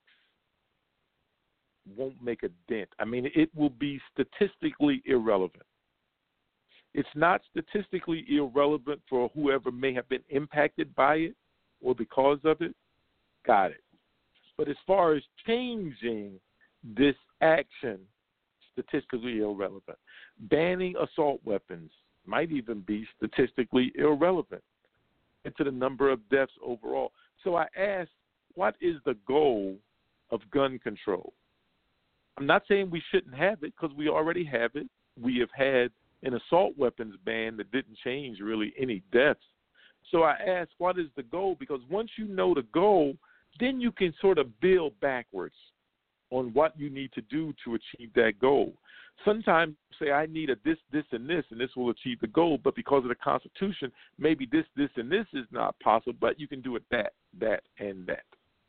won't make a dent. I mean, it will be statistically irrelevant. It's not statistically irrelevant for whoever may have been impacted by it or because of it. Got it. But as far as changing this action, statistically irrelevant. Banning assault weapons might even be statistically irrelevant to the number of deaths overall. So I asked, what is the goal of gun control? I'm not saying we shouldn't have it because we already have it. We have had an assault weapons ban that didn't change really any deaths. So I asked, what is the goal? Because once you know the goal, then you can sort of build backwards on what you need to do to achieve that goal. Sometimes say, I need a this, this, and this, and this will achieve the goal, but because of the Constitution, maybe this, this, and this is not possible, but you can do it that, that, and that.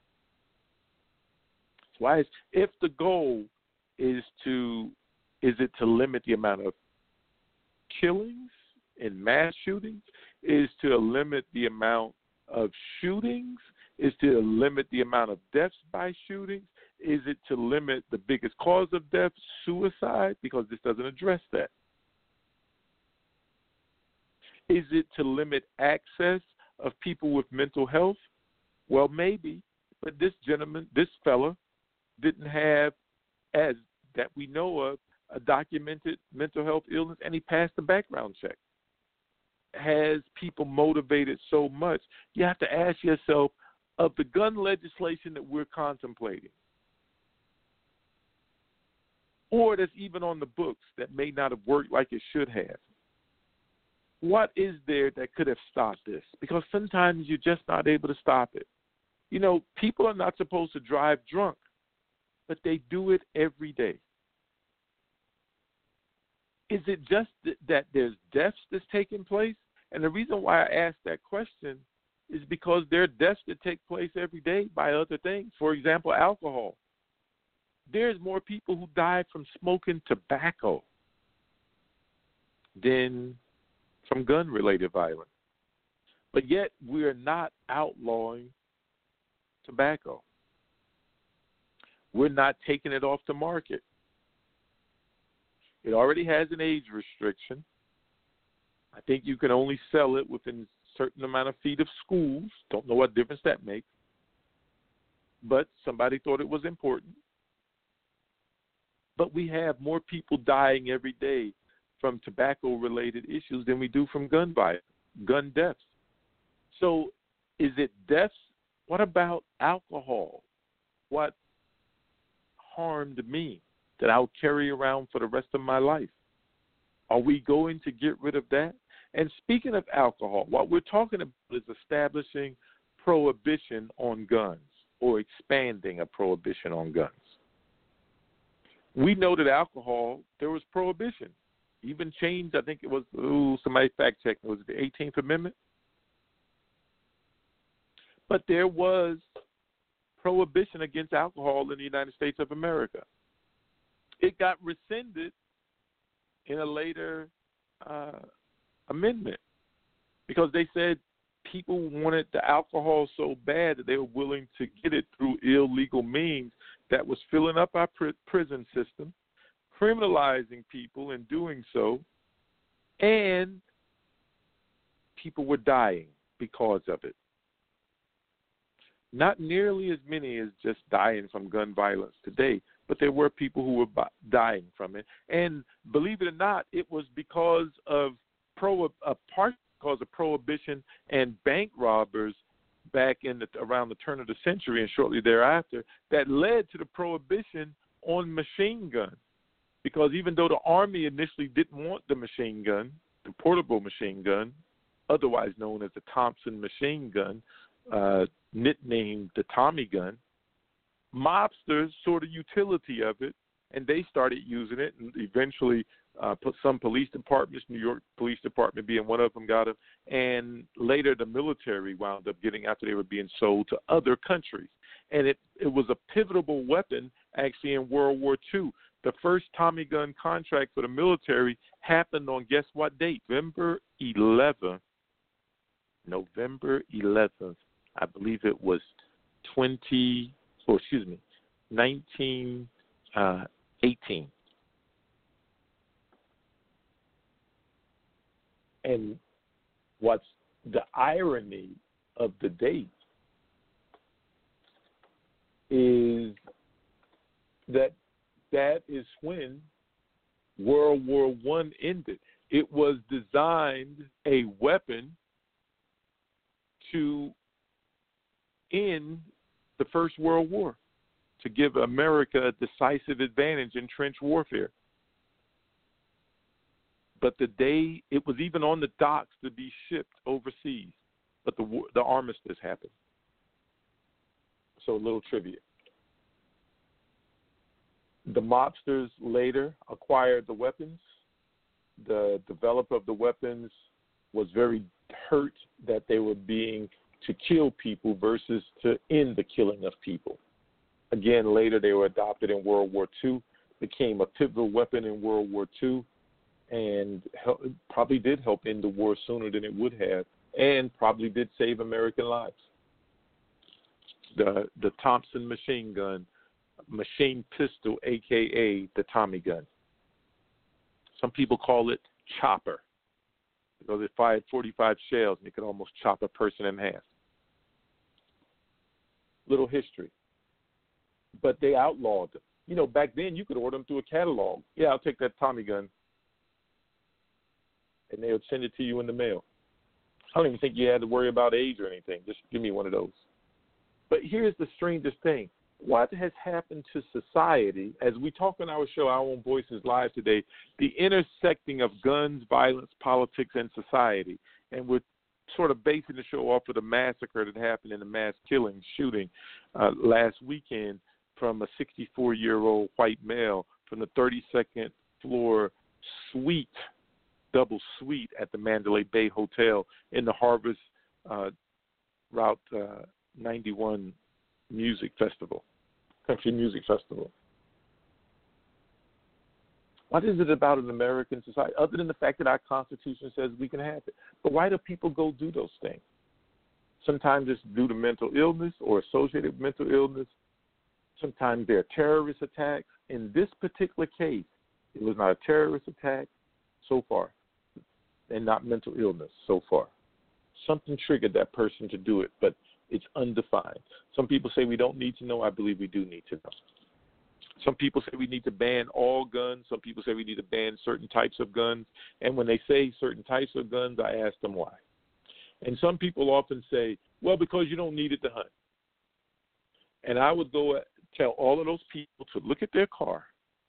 So I ask, if the goal is to, is it to limit the amount of killings and mass shootings, is to limit the amount of shootings, is to limit the amount of deaths by shootings, is it to limit the biggest cause of death, suicide, because this doesn't address that? Is it to limit access of people with mental health? Well, maybe, but this gentleman, this fella, didn't have, as that we know of, a documented mental health illness, and he passed the background check. Has people motivated so much? You have to ask yourself, of the gun legislation that we're contemplating, or that's even on the books that may not have worked like it should have, what is there that could have stopped this? Because sometimes you're just not able to stop it. You know, people are not supposed to drive drunk, but they do it every day. Is it just that there's deaths that's taking place? And the reason why I asked that question is because there are deaths that take place every day by other things. For example, alcohol. There's more people who die from smoking tobacco than from gun-related violence. But yet we're not outlawing tobacco. We're not taking it off the market. It already has an age restriction. I think you can only sell it within a certain amount of feet of schools. Don't know what difference that makes. But somebody thought it was important. But we have more people dying every day from tobacco-related issues than we do from gun violence, gun deaths. So is it deaths? What about alcohol? What harmed me that I'll carry around for the rest of my life? Are we going to get rid of that? And speaking of alcohol, what we're talking about is establishing prohibition on guns or expanding a prohibition on guns. We know that alcohol, there was prohibition. Even changed, I think it was, ooh, somebody fact checked, was it the eighteenth Amendment? But there was prohibition against alcohol in the United States of America. It got rescinded in a later uh, amendment because they said people wanted the alcohol so bad that they were willing to get it through illegal means that was filling up our pr- prison system, criminalizing people in doing so, and people were dying because of it. Not nearly as many as just dying from gun violence today, but there were people who were b- dying from it. And believe it or not, it was because of pro, a part because of prohibition and bank robbers back in the, around the turn of the century and shortly thereafter that led to the prohibition on machine guns. Because even though the Army initially didn't want the machine gun, the portable machine gun, otherwise known as the Thompson machine gun, uh, nicknamed the Tommy gun, mobsters saw the utility of it, and they started using it, and eventually uh, put some police departments, New York Police Department being one of them, got them, and later the military wound up getting after they were being sold to other countries. And it, it was a pivotal weapon actually in World War Two. The first Tommy gun contract for the military happened on guess what date? November eleventh. November eleventh. I believe it was twenty, or excuse me, nineteen eighteen. And what's the irony of the date is that that is when World War One ended. It was designed a weapon to end the First World War, to give America a decisive advantage in trench warfare. But the day, it was even on the docks to be shipped overseas, but the the armistice happened. So a little trivia. The mobsters later acquired the weapons. The developer of the weapons was very hurt that they were being to kill people versus to end the killing of people. Again, later they were adopted in World War Two, became a pivotal weapon in World War Two, and help, probably did help end the war sooner than it would have, and probably did save American lives. The the Thompson machine gun, machine pistol, a k a the Tommy gun. Some people call it chopper because it fired forty-five shells and it could almost chop a person in half. Little history. But they outlawed them. You know, back then you could order them through a catalog. Yeah, I'll take that Tommy gun. And they would send it to you in the mail. I don't even think you had to worry about age or anything. Just give me one of those. But here's the strangest thing. What has happened to society, as we talk on our show, Our Own Voices Live today, the intersecting of guns, violence, politics, and society. And we're sort of basing the show off of the massacre that happened in the mass killing, shooting uh, last weekend from a sixty-four-year-old white male from the thirty-second floor suite, double suite at the Mandalay Bay Hotel in the Harvest uh, Route uh, ninety-one Music Festival, Country Music Festival. What is it about an American society, other than the fact that our Constitution says we can have it? But why do people go do those things? Sometimes it's due to mental illness or associated with mental illness. Sometimes they're terrorist attacks. In this particular case, it was not a terrorist attack so far, and not mental illness so far. Something triggered that person to do it, but it's undefined. Some people say we don't need to know. I believe we do need to know. Some people say we need to ban all guns. Some people say we need to ban certain types of guns. And when they say certain types of guns, I ask them why. And some people often say, well, because you don't need it to hunt. And I would go tell all of those people to look at their car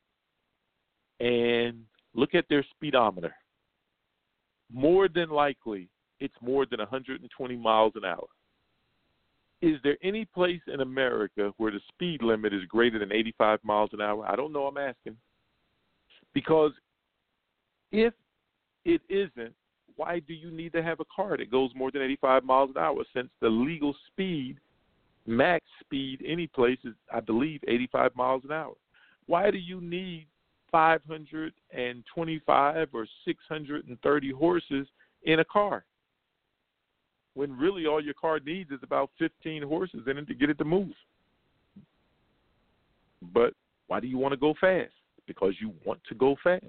and look at their speedometer. More than likely, it's more than one hundred twenty miles an hour. Is there any place in America where the speed limit is greater than eighty-five miles an hour? I don't know. I'm asking. Because if it isn't, why do you need to have a car that goes more than eighty-five miles an hour, since the legal speed, max speed any place is, I believe, eighty-five miles an hour? Why do you need five hundred twenty-five or six hundred thirty horses in a car, when really all your car needs is about fifteen horses in it to get it to move? But why do you want to go fast? Because you want to go fast.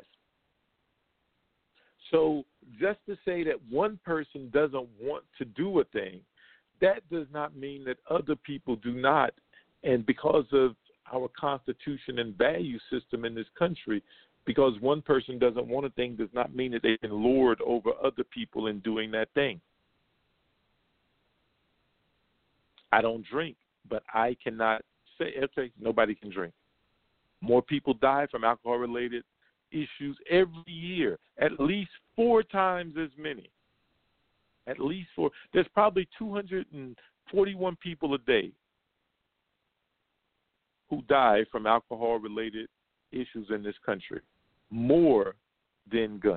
So just to say that one person doesn't want to do a thing, that does not mean that other people do not. And because of our constitution and value system in this country, because one person doesn't want a thing does not mean that they can lord over other people in doing that thing. I don't drink, but I cannot say, okay, nobody can drink. More people die from alcohol-related issues every year, at least four times as many. At least four. There's probably two hundred forty-one people a day who die from alcohol-related issues in this country, more than guns.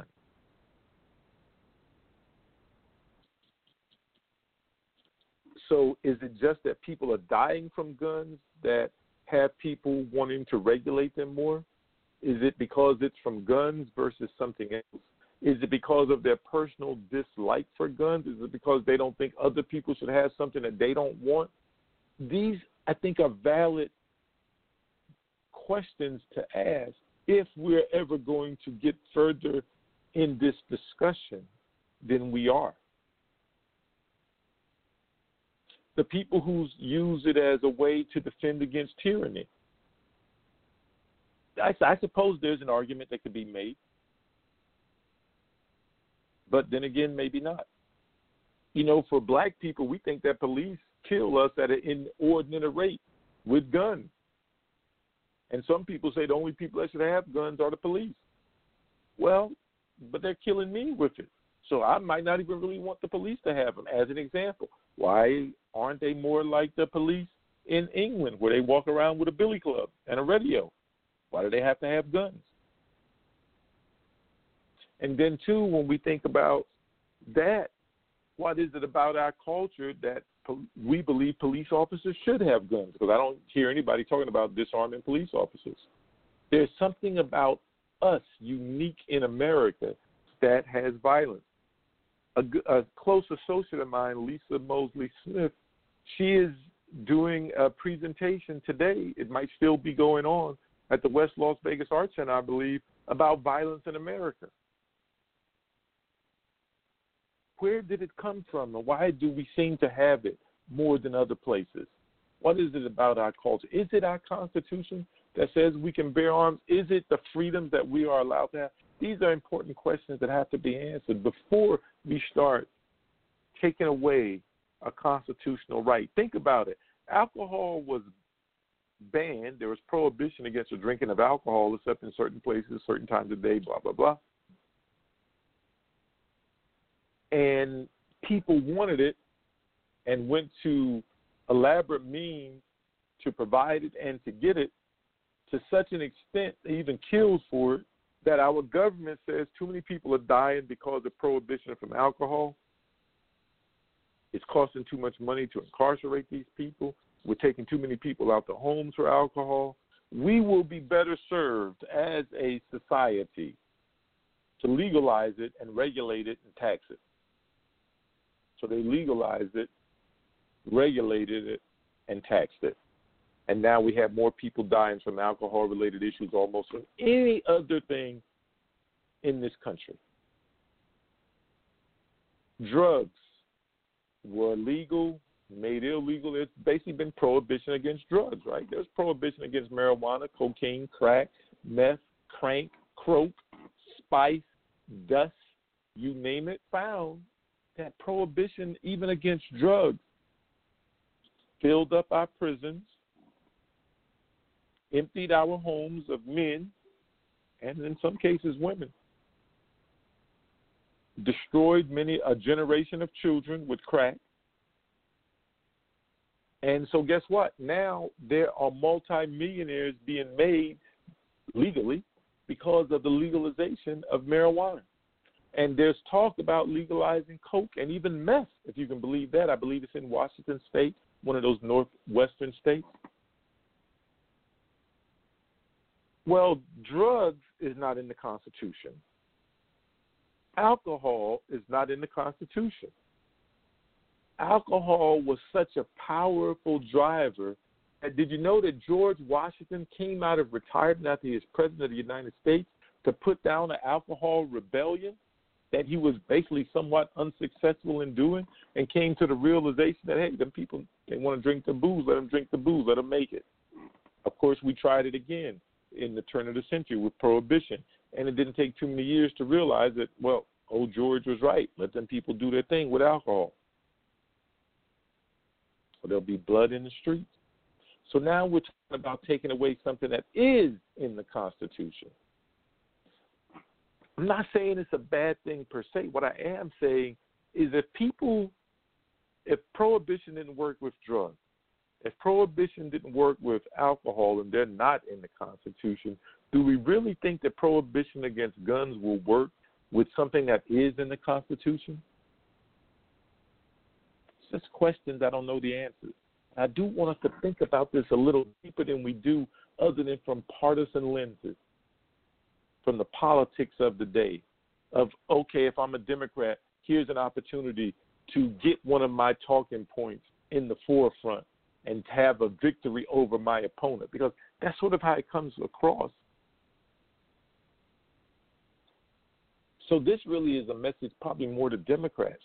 So is it just that people are dying from guns that have people wanting to regulate them more? Is it because it's from guns versus something else? Is it because of their personal dislike for guns? Is it because they don't think other people should have something that they don't want? These, I think, are valid questions to ask if we're ever going to get further in this discussion than we are. The people who use it as a way to defend against tyranny. I, I suppose there's an argument that could be made. But then again, maybe not. You know, for black people, we think that police kill us at an inordinate rate with guns. And some people say the only people that should have guns are the police. Well, but they're killing me with it. So I might not even really want the police to have them, as an example. Why aren't they more like the police in England, where they walk around with a billy club and a radio? Why do they have to have guns? And then, too, when we think about that, what is it about our culture that po- we believe police officers should have guns? Because I don't hear anybody talking about disarming police officers. There's something about us unique in America that has violence. A, a close associate of mine, Lisa Mosley Smith, she is doing a presentation today, it might still be going on, at the West Las Vegas Arts Center, I believe, about violence in America. Where did it come from, and why do we seem to have it more than other places? What is it about our culture? Is it our Constitution that says we can bear arms? Is it the freedoms that we are allowed to have? These are important questions that have to be answered before we start taking away a constitutional right. Think about it. Alcohol was banned. There was prohibition against the drinking of alcohol, except in certain places, certain times of day, blah, blah, blah. And people wanted it and went to elaborate means to provide it and to get it, to such an extent they even killed for it, that our government says too many people are dying because of prohibition from alcohol. It's costing too much money to incarcerate these people. We're taking too many people out the homes for alcohol. We will be better served as a society to legalize it and regulate it and tax it. So they legalized it regulated it, and taxed it. And now we have more people dying from alcohol-related issues almost than any other thing in this country. Drugs were legal, made illegal. It's basically been prohibition against drugs, right? There's prohibition against marijuana, cocaine, crack, meth, crank, croak, spice, dust, you name it, found that prohibition even against drugs filled up our prisons, emptied our homes of men, and in some cases women, destroyed many a generation of children with crack. And so guess what? Now there are multimillionaires being made legally because of the legalization of marijuana. And there's talk about legalizing coke and even meth, if you can believe that. I believe it's in Washington State, one of those northwestern states. Well, drugs is not in the Constitution. Alcohol is not in the Constitution. Alcohol was such a powerful driver. And did you know that George Washington came out of retirement after he was president of the United States to put down an alcohol rebellion that he was basically somewhat unsuccessful in doing, and came to the realization that, hey, them people, they want to drink the booze, let them drink the booze, let them make it. Of course, we tried it again in the turn of the century with Prohibition, and it didn't take too many years to realize that, well, old George was right. Let them people do their thing with alcohol. Or there'll be blood in the streets. So now we're talking about taking away something that is in the Constitution. I'm not saying it's a bad thing per se. What I am saying is if people, if prohibition didn't work with drugs, if prohibition didn't work with alcohol and they're not in the Constitution, do we really think that prohibition against guns will work with something that is in the Constitution? It's just questions I don't know the answers. I do want us to think about this a little deeper than we do other than from partisan lenses, from the politics of the day, of, okay, if I'm a Democrat, here's an opportunity to get one of my talking points in the forefront and have a victory over my opponent, because that's sort of how it comes across. So this really is a message probably more to Democrats.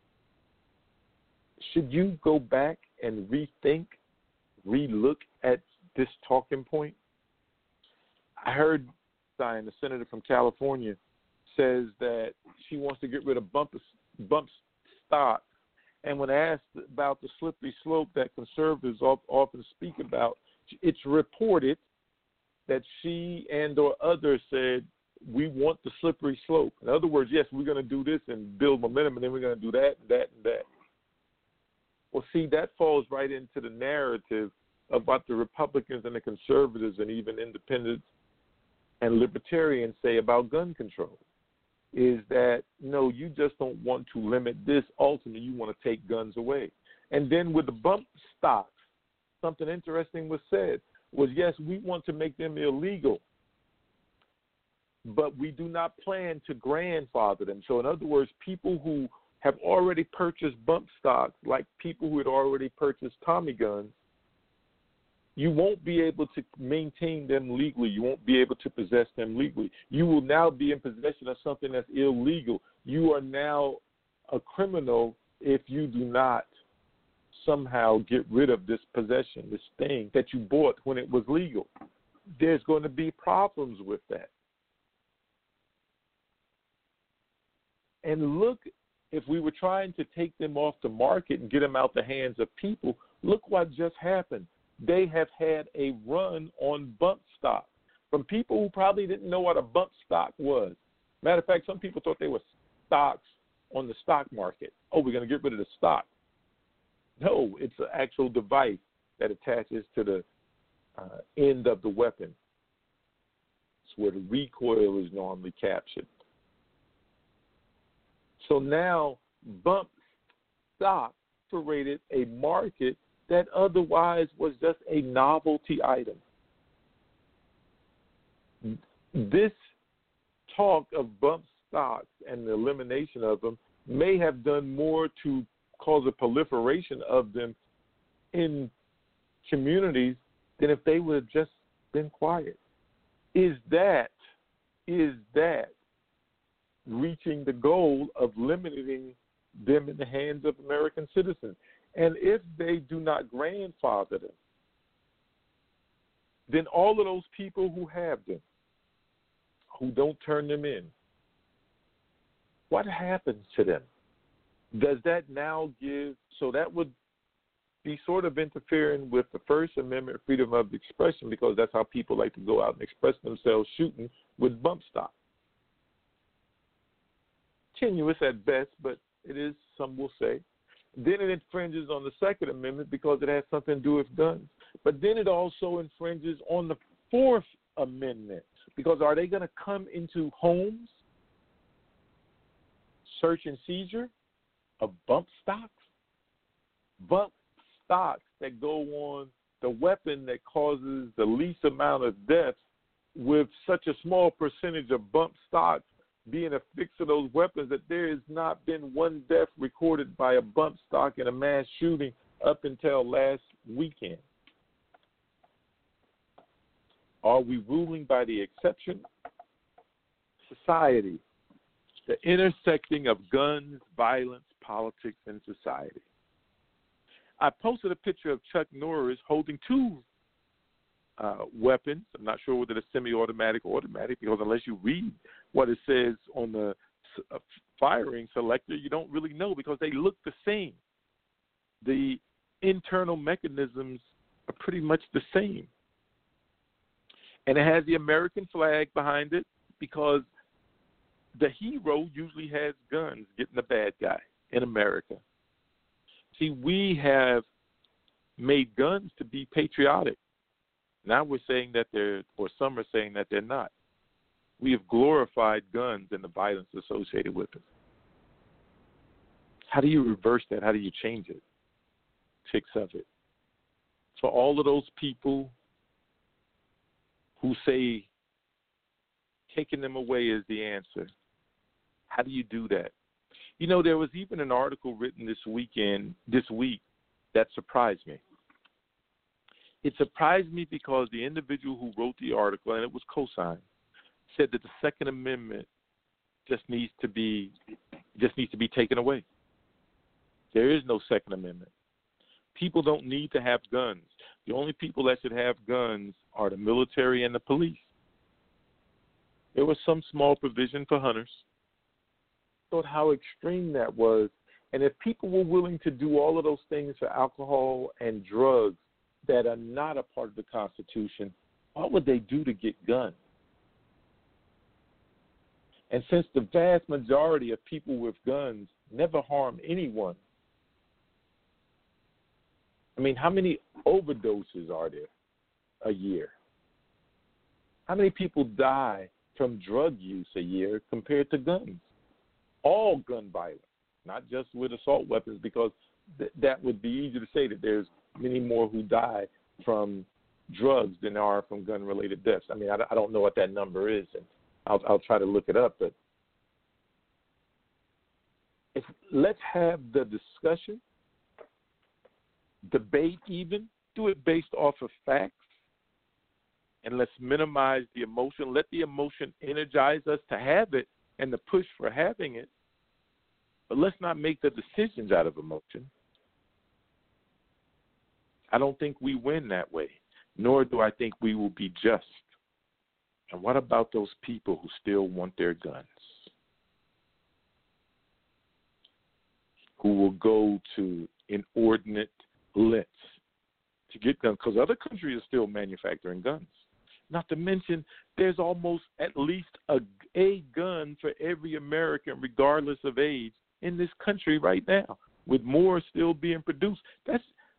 Should you go back and rethink, relook at this talking point? I heard Stein, the senator from California, says that she wants to get rid of bump, bump stock. And when asked about the slippery slope that conservatives often speak about, it's reported that she and or others said, we want the slippery slope. In other words, yes, we're going to do this and build momentum, and then we're going to do that and that and that. Well, see, that falls right into the narrative of what the Republicans and the conservatives and even independents and libertarians say about gun control, is that, no, you just don't want to limit this. Ultimately, you want to take guns away. And then with the bump stocks, something interesting was said, was, yes, we want to make them illegal, but we do not plan to grandfather them. So in other words, people who have already purchased bump stocks, like people who had already purchased Tommy guns, you won't be able to maintain them legally. You won't be able to possess them legally. You will now be in possession of something that's illegal. You are now a criminal if you do not somehow get rid of this possession, this thing that you bought when it was legal. There's going to be problems with that. And look, if we were trying to take them off the market and get them out the hands of people, look what just happened. They have had a run on bump stock from people who probably didn't know what a bump stock was. Matter of fact, some people thought they were stocks on the stock market. Oh, we're going to get rid of the stock. No, it's an actual device that attaches to the uh, end of the weapon. It's where the recoil is normally captured. So now bump stock created a market that otherwise was just a novelty item. This talk of bump stocks and the elimination of them may have done more to cause a proliferation of them in communities than if they would have just been quiet. Is that, is that reaching the goal of limiting them in the hands of American citizens? And if they do not grandfather them, then all of those people who have them, who don't turn them in, what happens to them? Does that now give, so that would be sort of interfering with the First Amendment freedom of expression, because that's how people like to go out and express themselves, shooting with bump stock. Tenuous at best, but it is, some will say. Then it infringes on the Second Amendment because it has something to do with guns. But then it also infringes on the Fourth Amendment, because are they going to come into homes, search and seizure of bump stocks? Bump stocks that go on the weapon that causes the least amount of deaths, with such a small percentage of bump stocks being affixed to those weapons that there has not been one death recorded by a bump stock in a mass shooting up until last weekend. Are we ruling by the exception? Society, the intersecting of guns, violence, politics, and society. I posted a picture of Chuck Norris holding two uh, weapons. I'm not sure whether they're semi-automatic or automatic, because unless you read what it says on the uh, firing selector, you don't really know, because they look the same. The internal mechanisms are pretty much the same. And it has the American flag behind it, because the hero usually has guns getting the bad guy in America. See, we have made guns to be patriotic. Now we're saying that they're, or some are saying that they're not. We have glorified guns and the violence associated with it. How do you reverse that? How do you change it? Fix of it. For all of those people who say taking them away is the answer, how do you do that? You know, there was even an article written this weekend, this week, that surprised me. It surprised me because the individual who wrote the article, and it was co-signed, said that the Second Amendment just needs to be just needs to be taken away. There is no Second Amendment. People don't need to have guns. The only people that should have guns are the military and the police. There was some small provision for hunters. Thought how extreme that was. And if people were willing to do all of those things for alcohol and drugs that are not a part of the Constitution, what would they do to get guns? And since the vast majority of people with guns never harm anyone, I mean, how many overdoses are there a year? How many people die from drug use a year compared to guns? All gun violence, not just with assault weapons, because th- that would be easy to say that there's many more who die from drugs than there are from gun-related deaths. I mean, I, I don't know what that number is, and I'll, I'll try to look it up. But if, let's have the discussion, debate even, do it based off of facts, and let's minimize the emotion. Let the emotion energize us to have it and the push for having it, but let's not make the decisions out of emotion. I don't think we win that way, nor do I think we will be just. And what about those people who still want their guns, who will go to inordinate lengths to get guns, because other countries are still manufacturing guns? Not to mention, there's almost at least a, a gun for every American, regardless of age, in this country right now, with more still being produced. That's,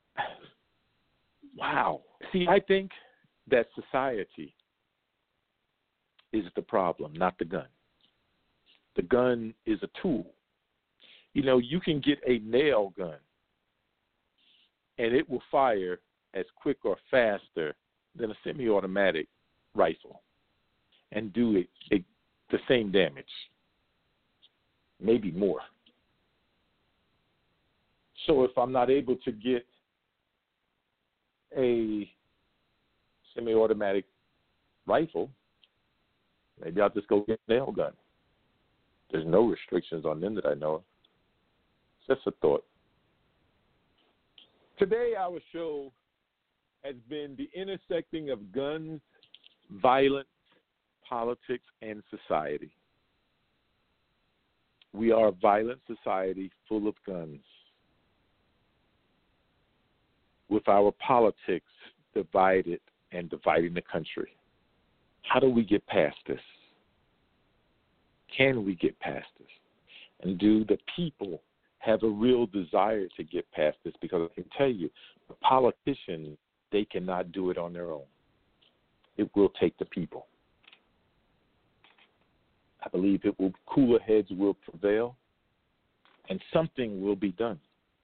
wow. See, I think that society is the problem, not the gun. The gun is a tool. You know, you can get a nail gun, and it will fire as quick or faster than a semi-automatic rifle and do it, it the same damage, maybe more. So if I'm not able to get a semi-automatic rifle, maybe I'll just go get a nail gun. There's no restrictions on them that I know of. It's just a thought. Today, our show has been the intersecting of guns, violence, politics, and society. We are a violent society full of guns, with our politics divided and dividing the country. How do we get past this? Can we get past this? And do the people have a real desire to get past this? Because I can tell you, the politicians, they cannot do it on their own. It will take the people. I believe it will, cooler heads will prevail, and something will be done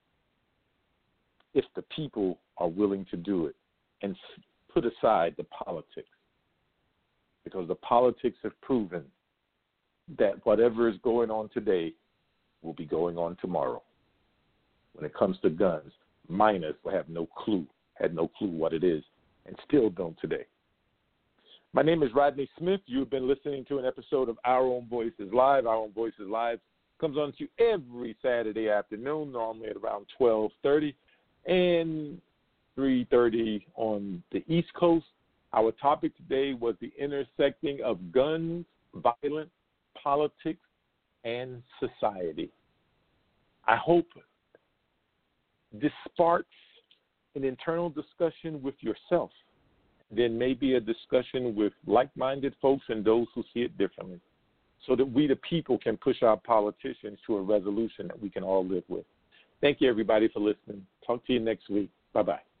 if the people are willing to do it and put aside the politics. Because the politics have proven that whatever is going on today will be going on tomorrow. When it comes to guns, minors will have no clue, had no clue what it is, and still don't today. My name is Rodney Smith. You've been listening to an episode of Our Own Voices Live. Our Own Voices Live comes on to you every Saturday afternoon, normally at around twelve thirty and three thirty on the East Coast. Our topic today was the intersecting of guns, violence, politics, and society. I hope this sparks an internal discussion with yourself, then maybe a discussion with like-minded folks and those who see it differently, so that we, the people, can push our politicians to a resolution that we can all live with. Thank you, everybody, for listening. Talk to you next week. Bye-bye.